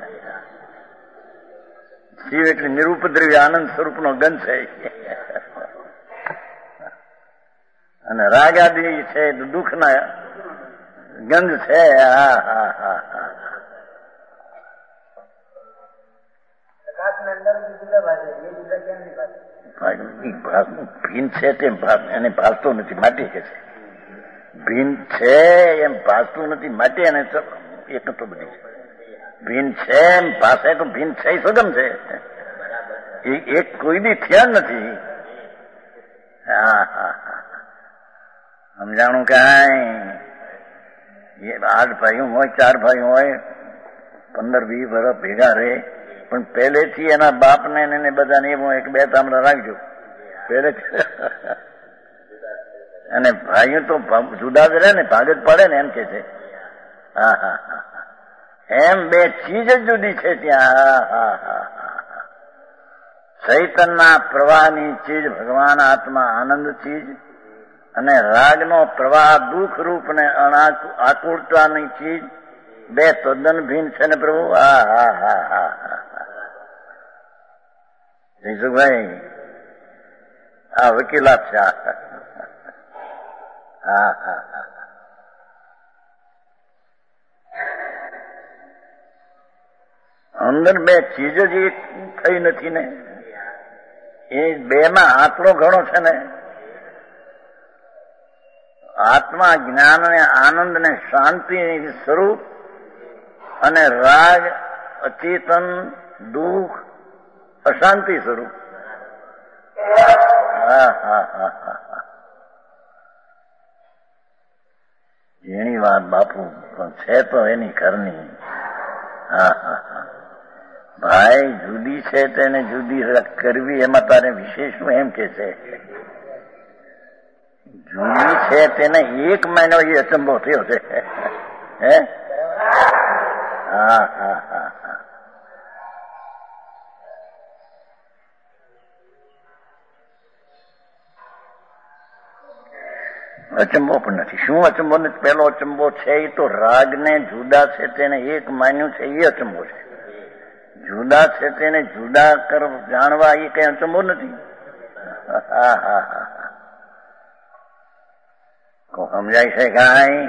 શિવ એટલે નિરુપદ્રવી આનંદ સ્વરૂપનો ગંધ છે. અને રાગાદિ છે દુઃખના ગંધ છે. હા હા હા હા, ભીન છે તેમ એને ભાસતો નથી માટે કે છે. ભીન છે એમ ભાસતું નથી માટે એને એક તો બધી છે. ભીન છે એમ ભાષે તો ભીન છે સગમ છે. એ એક કોઈ દી થયા નથી. હા હા હા, સમજાણું કાંઈ? એ આઠ ભાઈઓ હોય, ચાર ભાઈઓ હોય, પંદર વીસ વર્ષ ભેગા રહે, પણ પહેલેથી એના બાપને એને બધાને એમ હોય કે બે તાંબડા રાખજો, પેલે અને ભાઈઓ તો જુદા જ રહે ને, ભાગ જ પડે ને, એમ કે છે. હા હા હા એમ બે ચીજ જ જુદી છે ત્યાં. હા હા હા ચૈતનના પ્રવાહની ચીજ ભગવાન આત્મા આનંદ ચીજ, અને રાગનો પ્રવાહ દુઃખ રૂપ ને આકુળતાની ચીજ, બે તદ્દન ભિન્ન છે ને પ્રભુ. હા હા હા હા હા જયસુભાઈ આ વકીલાત છે. હા હા હા અંદર બે ચીજ જ એક થઈ નથી ને, એ બે માં આંકડો ઘણો છે ને. આત્મા જ્ઞાન ને આનંદ ને શાંતિ સ્વરૂપ, અને રાગ અચેતન દુઃખ અશાંતિ સ્વરૂપ. હા હા હા હા એની વાત બાપુ પણ છે તો એની ઘરની. હા હા હા ભાઈ જુદી છે તેને જુદી કરવી, એમાં તારે વિશેષ શું એમ કે છે? જુદી છે તેને એક મહિનો એ અચંબો થયો છે. હે હા હા હા હા અચંબો પણ નથી. શું અચંબો નથી? પેલો અચંબો છે એ તો રાગને જુદા છે તેને એક માન્યું છે, એ અચંબો છે. જુદા છે તેને જુદા કર જાણવા એ કઈ અચંબો નથી. હા હા હા સમજાય છે કાંઈ?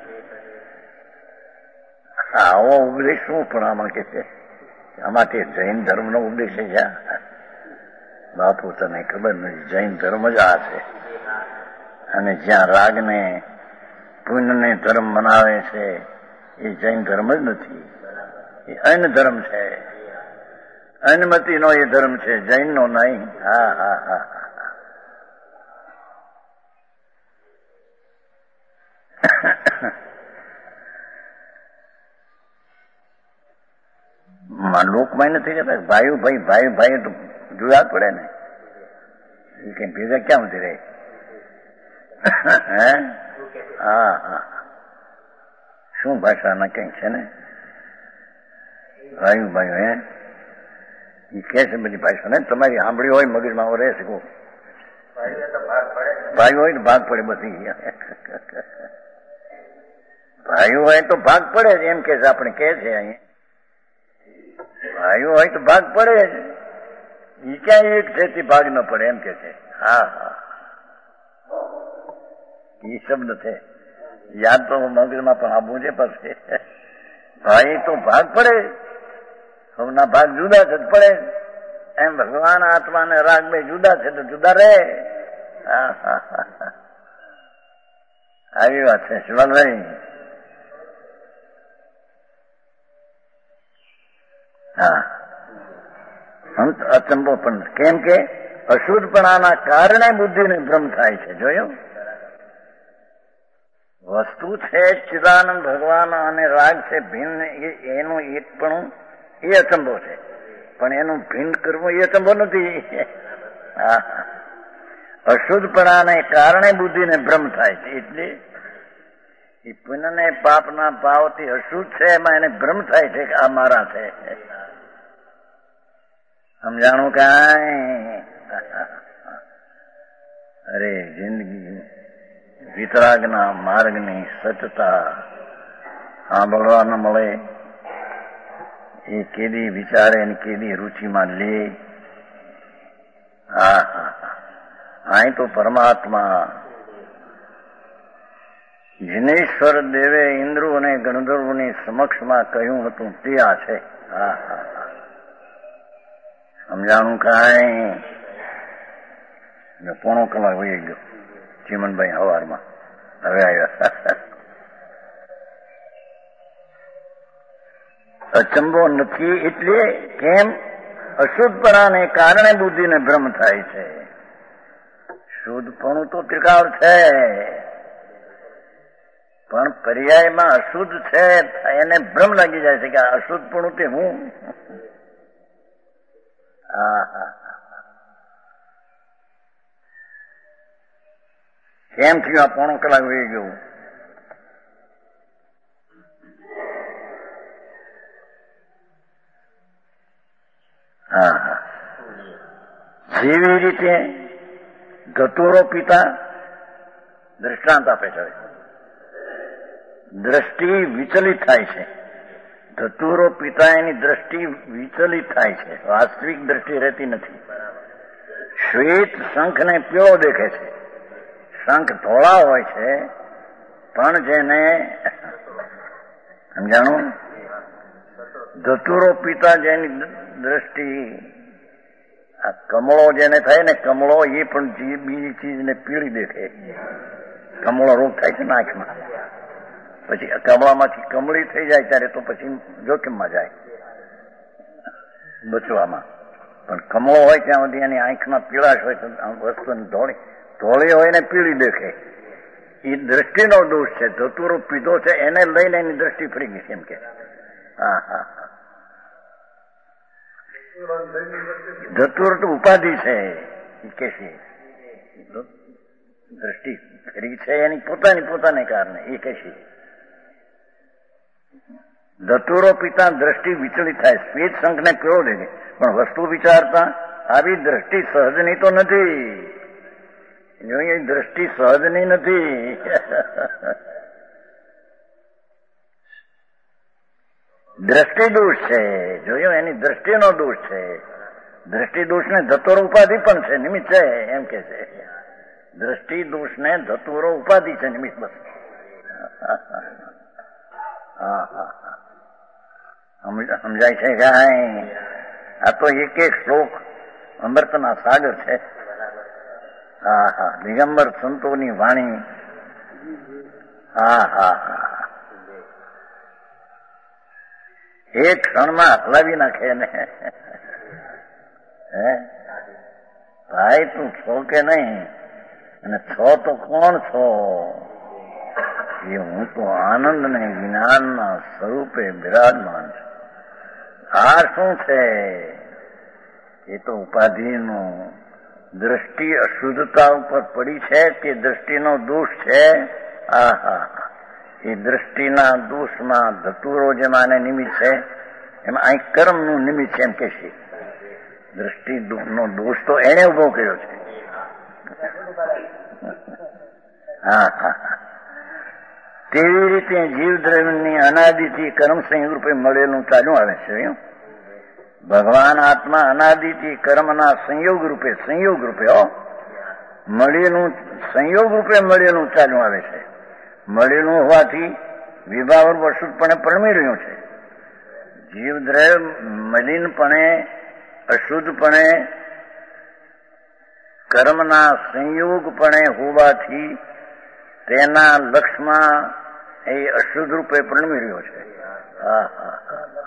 આવો ઉપદેશ શું પણ આમાં કે છે? આમાં તે જૈન ધર્મ નો ઉપદેશ છે. બાપુ તને ખબર નથી, જૈન ધર્મ જ આ છે. અને જ્યાં રાગને પુણ્યને ધર્મ મનાવે છે એ જૈન ધર્મ જ નથી, એ અન ધર્મ છે. અનમતી નો એ ધર્મ છે, જૈન નો નહીં. હા હા હા લોકમાં નથી કહેતા ભાઈ ભાઈ ભાઈ ભાઈ તો જોયા જ પડે ને, એ કઈ ભેગા ક્યાં સુધી રહે? હે હા હા શું ભાષાના કઈ છે ને ભાઈ ભાઈ? હે એ કે છે બધી ભાષા ને તમારી સાંભળી હોય મગજમાં રહે છે. ભાઈ હોય તો ભાગ પડે બધી. ભાઈઓ હોય તો ભાગ પડે જ, એમ કે છે આપણે કે છે અહીંયા. ભાઈઓ હોય તો ભાગ પડે જ, એ ક્યાં એક છે તે ભાગ ન પડે એમ કે છે. હા હા એ શબ્દ છે, યાદ તો મગજમાં પણ આપવું છે. પછી ભાઈ તો ભાગ પડે, સૌના ભાગ જુદા છે પડે. એમ ભગવાન આત્મા ને રાગ બે જુદા છે તો જુદા રહે. હા હા હા આવી વાત છે શિવાલભાઈ. હા અંત અચંબો પણ કેમ કે અશુદ્ધપણાના કારણે બુદ્ધિને ભ્રમ થાય છે. જોયું? વસ્તુ છે ચિદાનંદ ભગવાન અને રાગ છે ભિન્ન, એનું એકપણું એ અચંબો છે, પણ એનું ભિન્ન કરવું એ અચંબો નથી. હા અશુદ્ધપણાને કારણે બુદ્ધિને ભ્રમ થાય છે, એટલે એ પુણ્ય ને પાપના ભાવથી અશુદ્ધ છે, એમાં એને ભ્રમ થાય છે કે આ મારા છે. સમજાણું કાંઈ? અરે જિંદગી વિતરાગના માર્ગની સચતા સાંભળવા ન મળે, એ કેદી વિચારે ને કેદી રુચિમાં લે. હા હા અહીં તો પરમાત્મા જિનેશ્વર દેવે ઇન્દ્રો અને ગણધર્વોની સમક્ષમાં કહ્યું હતું તે આ છે. હા હા સમજાણું કાંઈ? પોણો કલાક વહી ગયો. ચીમનભાઈ હવારમાં હવે આવ્યા. અચંબો નથી એટલે કેમ? અશુદ્ધપણાને કારણે બુદ્ધિને ભ્રમ થાય છે. શુદ્ધપણું તો ત્રિકાળ છે, પણ પર્યાયમાં અશુદ્ધ છે, એને ભ્રમ લાગી જાય છે કે આ અશુદ્ધપણું તે હું. હા હા કેમ થયું આ પોણો કલાક વહી ગયું? હા હા જેવી રીતે ધતુરો પિતા દ્રષ્ટાંત આપે છે. દ્રષ્ટિ વિચલિત થાય છે. ધતુરો પિતા એની દ્રષ્ટિ વિચલિત થાય છે, વાસ્તવિક દ્રષ્ટિ રહેતી નથી. શ્વેત શંખને પીળો દેખે છે. શંખ ધોળા હોય છે, પણ જેને સમજાણું, ધતુરો પિતા જેની દ્રષ્ટિ આ કમળો જેને થાય ને, કમળો એ પણ બીજી ચીજને પીળી દેખે. કમળો રોગ થાય છે ને આંખમાં, પછી કમળામાંથી કમળી થઈ જાય ત્યારે તો પછી જોખમમાં જાય બચવામાં. પણ કમળો હોય ત્યાં સુધી એની આંખમાં પીળાશ હોય તો વસ્તુ ધોળી ધોળી હોય ને પીળી દેખે. એ દ્રષ્ટિનો દોષ છે. ધતુરો પીધો છે એને લઈને એની દ્રષ્ટિ ફરી ગઈ છે એમ કે. હા હા ધતુર તો ઉપાધિ છે એ કે છે. દ્રષ્ટિ ફરી છે એની પોતાની પોતાને કારણે એ કે છે. ધતુરો પિતા દ્રષ્ટિ વિચલિત થાય, શ્વેત શંખને પીળો દેખે, પણ વસ્તુ વિચારતા આવી દ્રષ્ટિ સહજની તો નથી. જોઈએ દ્રષ્ટિ સહજની નથી. દ્રષ્ટિ દોષ છે. જોયો એની દ્રષ્ટિનો દોષ છે. દ્રષ્ટિ દોષને ધતુરો ઉપાધિ પણ છે, નિમિત્ત છે એમ કે છે. દ્રષ્ટિ દોષને ધતુરો ઉપાધિ છે, નિમિત્ત બસ. હા હા સમજાય છે કાંઈ? આ તો એક એક શ્લોક અમૃતના સાગર છે. હા હા દિગંબર સંતોની વાણી. હા હા હા એક ક્ષણમાં હલાવી નાખે ને. હે ભાઈ તું છો કે નહીં? અને છો તો કોણ છો? એ હું તો આનંદ ને જ્ઞાનના સ્વરૂપે બિરાજમાન છું. આ શું છે? એ તો ઉપાધિનું દ્રષ્ટિ અશુદ્ધતા ઉપર પડી છે કે દ્રષ્ટિનો દોષ છે? આહા એ દ્રષ્ટિના દોષમાં ધતુરો જેમાં આને નિમિત્ત છે એમાં અહીં કર્મનું નિમિત્ત છે એમ કે છે. દ્રષ્ટિ નો દોષ તો એને ઉભો કર્યો છે. હા હા તેવી રીતે જીવ દ્રવ્યની અનાદિથી કર્મ સંયોગ રૂપે મળેલું ચાલ્યું આવે છે. ભગવાન આત્મા અનાદિથી કર્મના સંયોગ રૂપે સંયોગ રૂપે હો મળેલું સંયોગ રૂપે મળેલું ચાલ્યું આવે છે. મળેલું હોવાથી વિભાવર અશુદ્ધપણે પરમી રહ્યું છે. જીવદ્રવ્ય મલિનપણે અશુદ્ધપણે કર્મના સંયોગપણે હોવાથી તેના લક્ષમાં એ અશુદ્ધ રૂપે પરમી રહ્યો છે. હા હા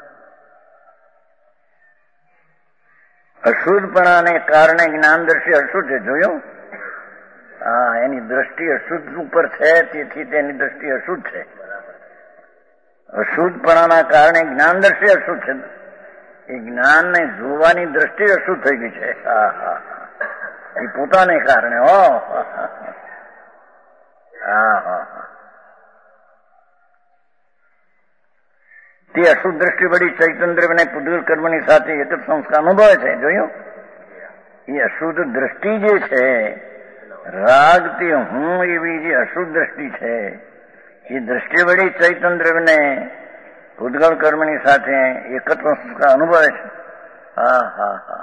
અશુદ્ધપણાને કારણે જ્ઞાનદર્શી અશુદ્ધ છે. જોયું? હા એની દ્રષ્ટિ અશુદ્ધ ઉપર છે, તેથી તેની દ્રષ્ટિ અશુદ્ધ છે. અશુદ્ધપણાના કારણે જ્ઞાનદર્શી અશુદ્ધ છે. એ જ્ઞાનને જોવાની દ્રષ્ટિ અશુદ્ધ થઈ ગઈ છે. હા હા એ પોતાને કારણે હો. હા હા તે અશુદ્ધ દ્રષ્ટિ વળી ચૈતન્ય પુદ્ગલ કર્મની સાથે એક જ સંસ્કાર અનુભવે છે. જોયું? એ અશુદ્ધ દ્રષ્ટિ જે છે, રાગ તે હું એવી જે અશુદ્ધ દ્રષ્ટિ છે, એ દ્રષ્ટિ વળી ચૈતન્ય દ્રવ્યને પુદ્ગલ કર્મની સાથે એકત્ર સંસ્કાર અનુભવે છે. હા હા હા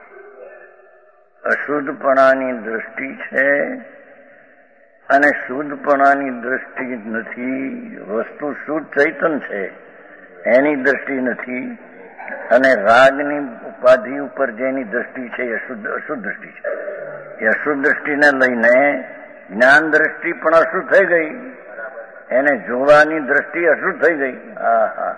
અશુદ્ધપણાની દ્રષ્ટિ છે અને શુદ્ધપણાની દ્રષ્ટિ નથી. વસ્તુ શુદ્ધ ચૈતન્ય છે, એની દ્રષ્ટિ નથી. અને રાગની ઉપાધિ ઉપર જેની દ્રષ્ટિ છે એ અશુદ્ધ અશુદ્ધ દ્રષ્ટિ છે. એ અશુદ્ધ દ્રષ્ટિને લઈને જ્ઞાન દ્રષ્ટિ પણ અશુદ્ધ થઈ ગઈ. એને જોવાની દ્રષ્ટિ અશુદ્ધ થઈ ગઈ. હા હા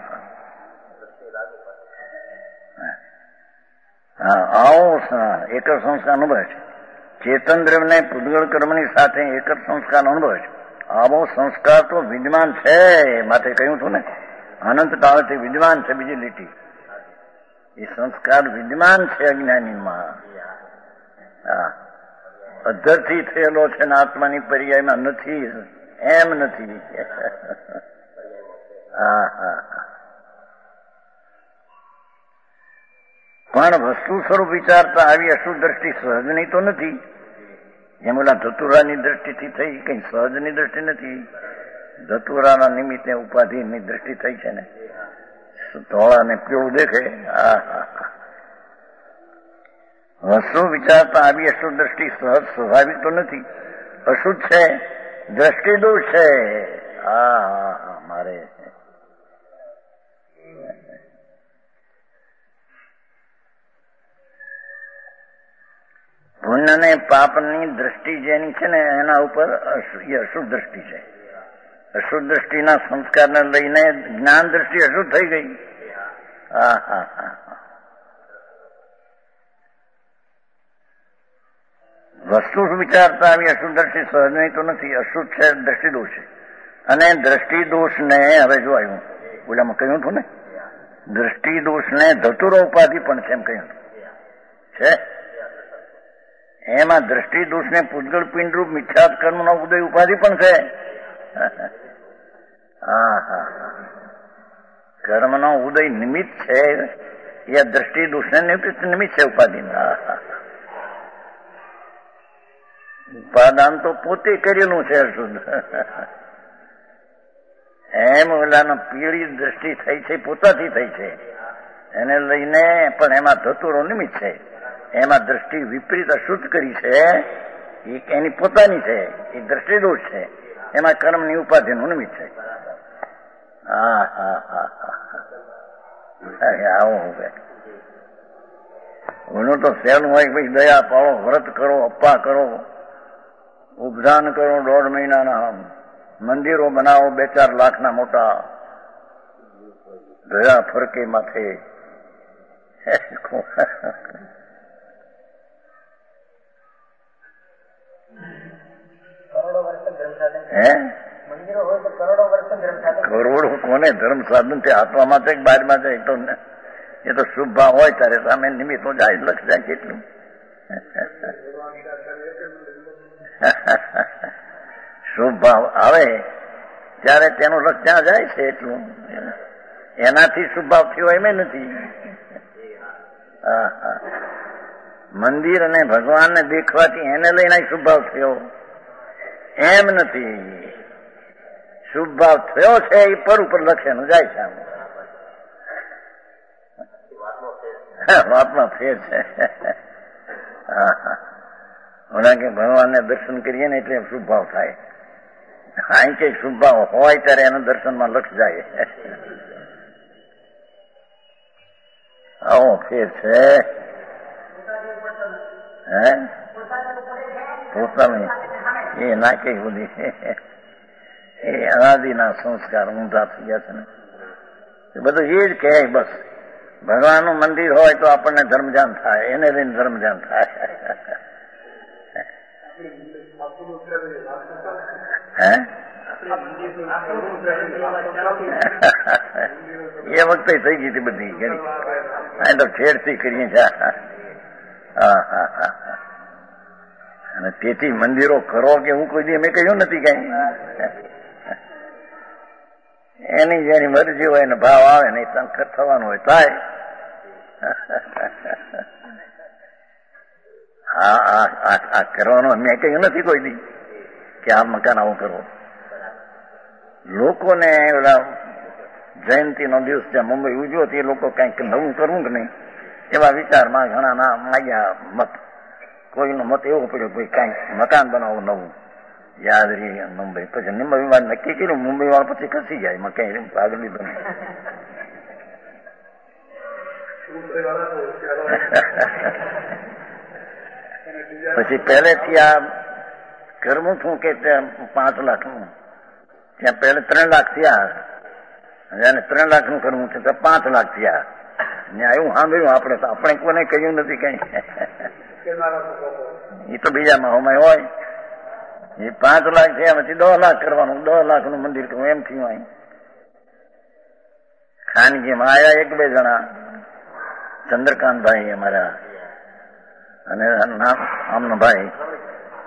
હા આવો એક જ સંસ્કાર અનુભવે છે. ચેતન દ્રવ્યને પુદ્ગલ કર્મની સાથે એક જ સંસ્કાર અનુભવે છે. આવો સંસ્કાર તો વિદ્યમાન છે. માથે કહ્યું છું ને, અનંત કાળથી વિદ્યમાન છે. બીજી લીટી એ સંસ્કાર વિદ્યમાન છે અજ્ઞાનીમાં. હા અધરથી થયેલો છે ને આત્માની પર્યાયમાં નથી, એમ નથી. હા હા પણ વસ્તુ સ્વરૂપ વિચારતા આવી અશુદ્ધ દ્રષ્ટિ સહજની તો નથી. એમ ઓલા ધતુરાની દ્રષ્ટિથી થઈ, કઈ સહજની દ્રષ્ટિ નથી. ધતુરાના નિમિત્તે ઉપાધિની દ્રષ્ટિ થઈ છે ને, ધોળા ને પીળું દેખે. હા હા વસ્તુ વિચારતા આવી અશુદ્ધ દ્રષ્ટિ સહજ સ્વાભાવિક તો નથી, અશુદ્ધ છે, દ્રષ્ટિ દોષ છે. હા હા હા મારે પુણ્ય ને પાપની દ્રષ્ટિ જેની છે ને એના ઉપર અશુદ્ધ દ્રષ્ટિ છે. અશુદ્ધ દ્રષ્ટિના સંસ્કારને લઈને જ્ઞાન દ્રષ્ટિ અશુદ્ધ થઈ ગઈ. હા હા હા વસ્તુ વિચારતા આવી અશુદ્ધ દ્રષ્ટિ સહજ નહીં તો નથી, અશુદ્ધ છે, દ્રષ્ટિ દોષ છે. અને દ્રષ્ટિ દોષને હવે જો આવ્યું ઓલામાં કહ્યું હતું ને, દ્રષ્ટિ દોષને ધતુરો ઉપાધિ પણ છે એમ કહ્યું છે. એમાં દ્રષ્ટિ દોષને પૂતગળ પિંડરૂપ મિથ્યાત કર્મનો ઉદય ઉપાધિ પણ છે. હા હા કર્મનો ઉદય નિમિત્ત છે એ દ્રષ્ટિ દોષને નિમિત્ત છે ઉપાધિ. હા હા ઉપાદાન તો પોતે કરેલું છે અશુદ્ધ. એમ ઓલાનો પીળી દ્રષ્ટિ થઈ છે પોતાથી થઈ છે, એને લઈને પણ એમાં ધતુરો નિમિત્ત છે. એમાં દ્રષ્ટિ વિપરીત અશુદ્ધ કરી છે એ એની પોતાની છે, એ દ્રષ્ટિ દોષ છે. એમાં કર્મની ઉપાધિનું નિમિત્ત છે. હા હા હા હા આવું ઓનું તો સહેલું હોય ભાઈ, દયા પાડો, વ્રત કરો, અપ્પા કરો, ઉપધાન કરો, દોઢ મહિનાના મંદિરો બનાવો બે ચાર લાખના મોટા, દયા ફરકે માથે. હે મંદિરો હોય તો કરોડો વર્ષ ધર્મ સાધન. કરોડો કોને ધર્મ સાધન છે? આત્મામાં છે કે બહારમાં છે? તો એ તો શુભ ભાવ હોય ત્યારે સામે નિમિત્તો જાય, લક્ષ જાય કેટલું. શુભ ભાવ આવે ત્યારે તેનું લક્ષ ત્યાં જાય છે એટલું. એનાથી શુભ ભાવ થયો એમ નથી. હા હા મંદિર અને ભગવાનને દેખવાથી એને લઈને શુભ ભાવ થયો એમ નથી. શુભ ભાવ થયો છે એ પર ઉપર લક્ષેનું જાય છે. વાતમાં ફેર છે. હા હા ઓલા કે ભગવાનને દર્શન કરીએ ને એટલે શુભ ભાવ થાય. અહીં કઈ શુભ ભાવ હોય ત્યારે એના દર્શનમાં લક્ષ જાય. આવો ફેર છે. હે પોતાની એ ના કઈ બધી એ અનાદિના સંસ્કાર ઊંધા થઈ ગયા છે ને એ બધું એ જ કહે. બસ ભગવાનનું મંદિર હોય તો આપણને ધર્મજાન થાય, એને લઈને ધર્મજાન થાય. હે એ વખતે થઈ ગઈ હતી બધી ઘણી. આ તો છેડથી કરીએ છીએ. હા હા હા અને તેથી મંદિરો કરો કે હું કોઈ દી મેં કહ્યું નથી કઈ. એની જેની મરજી હોય ને ભાવ આવે ને સંકટ થવાનું હોય થાય. હા આ કરવાનો મેં કહ્યું નથી કોઈ દી કે આ મકાન આવું કરવો. લોકોને ઓલા જયંતિ નો દિવસ ત્યાં મુંબઈ ઉજવ્યો તે લોકો કઈક નવું કરવું કે નહીં એવા વિચારમાં ઘણા ના માગ્યા મત. કોઈનો મત એવો પડ્યો ભાઈ કઈક મકાન બનાવવું નવું યાદ રહી મુંબઈ. પછી મુંબઈ વાળા નક્કી કર્યું, મુંબઈ વાળા પછી ખસી જાય મકાઈ આગળ લીધું. પછી પહેલેથી આ કરવું છું કે પાંચ લાખ નું ત્યાં પહેલે ત્રણ લાખ થયા અને ત્રણ લાખ નું કરવું છે તો પાંચ લાખ થયા. એવું સાંભળ્યું આપણે તો આપણે કોને કહ્યું નથી કઈ. એ તો બીજા માહોમાં હોય. એ પાંચ લાખ થયા પછી દસ લાખ કરવાનું, દસ લાખ નું મંદિર કરવું એમ થયું. અહીં ખાનગીમાં આયા એક બે જણા, ચંદ્રકાંતભાઈ અમારા અને નામ આમનો ભાઈ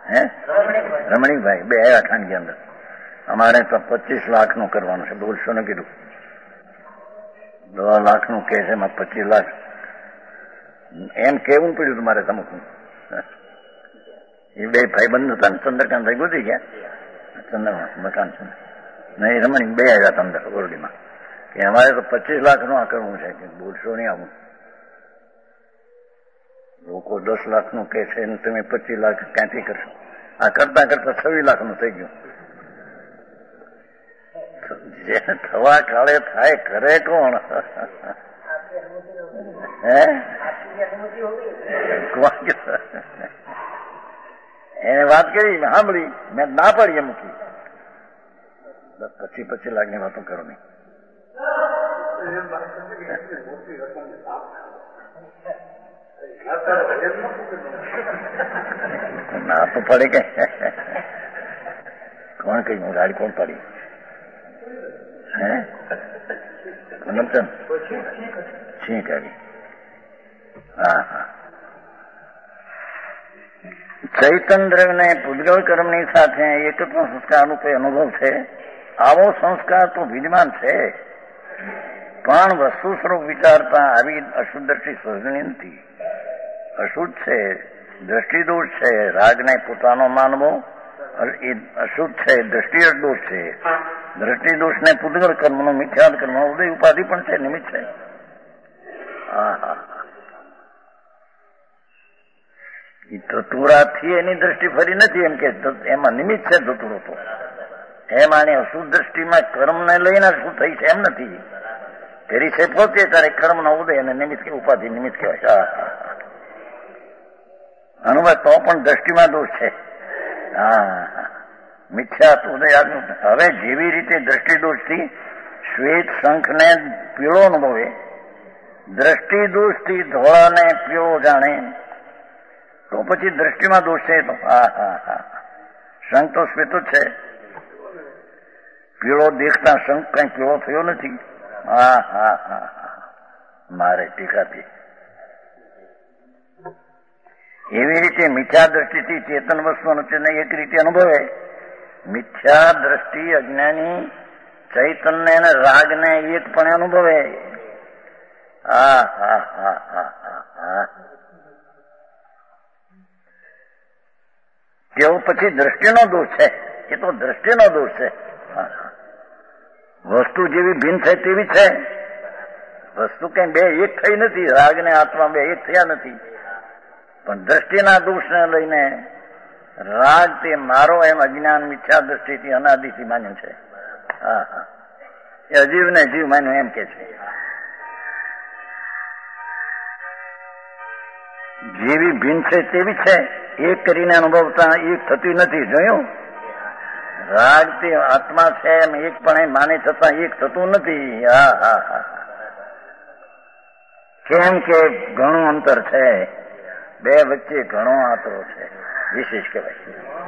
હે રમણીકભાઈ બે આવ્યા ખાનગી અંદર. અમારે તો પચીસ લાખ નું કરવાનું છે. બોલશો ને કીધું દોઢ લાખ નું કે છે એમાં પચીસ લાખ એમ કેવું પડ્યું તમારે તમકું. એ બે ભાઈ બંધ હતા ને ચંદ્રકાંત ભાઈ ગુજરી ગયા. ચંદ્રકાંત મકાન છે નહીં રમણી બે આવ્યા અંદર ઓરડીમાં કે અમારે તો પચીસ લાખ નું આ કરવું છે કે બોલશો નહીં આવું. લોકો દસ લાખ નું કે છે ને તમે પચીસ લાખ ક્યાંથી કરશો? આ કરતા કરતા છવ્વીસ લાખ નું થઈ ગયું. જે થવા કાળે થાય કરે કોણ? હે એને વાત કરી સાંભળી મેં ના પાડીએ મૂકી. પછી પચીસ લાખ ની વાતો કરો નહીં. ના તો પડે કે કોણ કઈ ગાડી કોણ પાડી? હે ઠીક આવી. હા હા ચૈતન દ્રવ્યને પૂતગલ કર્મની સાથે એકત્વ સંસ્કારનો કોઈ અનુભવ છે. આવો સંસ્કાર તો વિદ્યમાન છે પણ વસ્તુ સ્વરૂપ વિચારતા આવી અશુદ્ધ દ્રષ્ટિ સર્જણી નથી. અશુદ્ધ છે, દ્રષ્ટિદોષ છે. રાગને પોતાનો માનવો એ અશુદ્ધ છે, દ્રષ્ટિ દોષ છે. દ્રષ્ટિદોષ ને પૂતગલ કર્મનો મિથ્યાદ કર્મ ઉદય ઉપાધિ પણ છે, નિમિત્ત છે. હા હા એ ધતુરાથી એની દ્રષ્ટિ ફરી નથી એમ કે એમાં નિમિત્ત છે ધતુરો તો. એમ આની અશુદ્ધ દ્રષ્ટિમાં કર્મને લઈને શું થઈ છે એમ નથી. ફેરી છે પોતે ત્યારે કર્મનો ઉદય અને નિમિત્ત કે ઉપાધિ નિમિત્ત કહેવાય. હા હા અનુભવ તો પણ દ્રષ્ટિમાં દોષ છે. હા મિથ્યા તો ઉદય આજનું. હવે જેવી રીતે દ્રષ્ટિ દોષથી શ્વેત શંખને પીળો અનુભવે, દ્રષ્ટિ દોષથી ધોળાને પીળો જાણે, તો પછી દ્રષ્ટિમાં દોષ છે. તો હા હા હા શંખ તો શ્વેત જ છે. પીળો દેખતા શંખ કઈ પીળો થયો નથી. હા હા હા મારે ટીકાથી એવી રીતે મિથ્યા દ્રષ્ટિથી ચેતન વસ્તુનો એક રીતે અનુભવે. મિથ્યા દ્રષ્ટિ અજ્ઞાની ચૈતન્ય અને રાગને એક પણ અનુભવે. હા હા હા હા હા તેઓ પછી દ્રષ્ટિનો દોષ છે. એ તો દ્રષ્ટિનો દોષ છે. વસ્તુ જેવી ભિન્ન છે તેવી છે. વસ્તુ કઈ બે એક થઈ નથી. રાગ ને આત્મા બે એક થયા નથી. પણ દ્રષ્ટિના દોષને લઈને રાગ તે મારો એમ અજ્ઞાન મિથ્યા દ્રષ્ટિથી અનાદિથી માન્યું છે. હા હા એ અજીવ ને જીવ માન્યું એમ કે છે. જેવી ભિન્ન છે તેવી છે. એક કરીને અનુભવતા એક થતી નથી. જોયું? રાગ તે આત્મા છે એમ એક પણ માને છતાં એક થતું નથી. હા હા હા કેમ કે ઘણું અંતર છે. બે વચ્ચે ઘણો આંતરો છે. વિશેષ કહેવાય.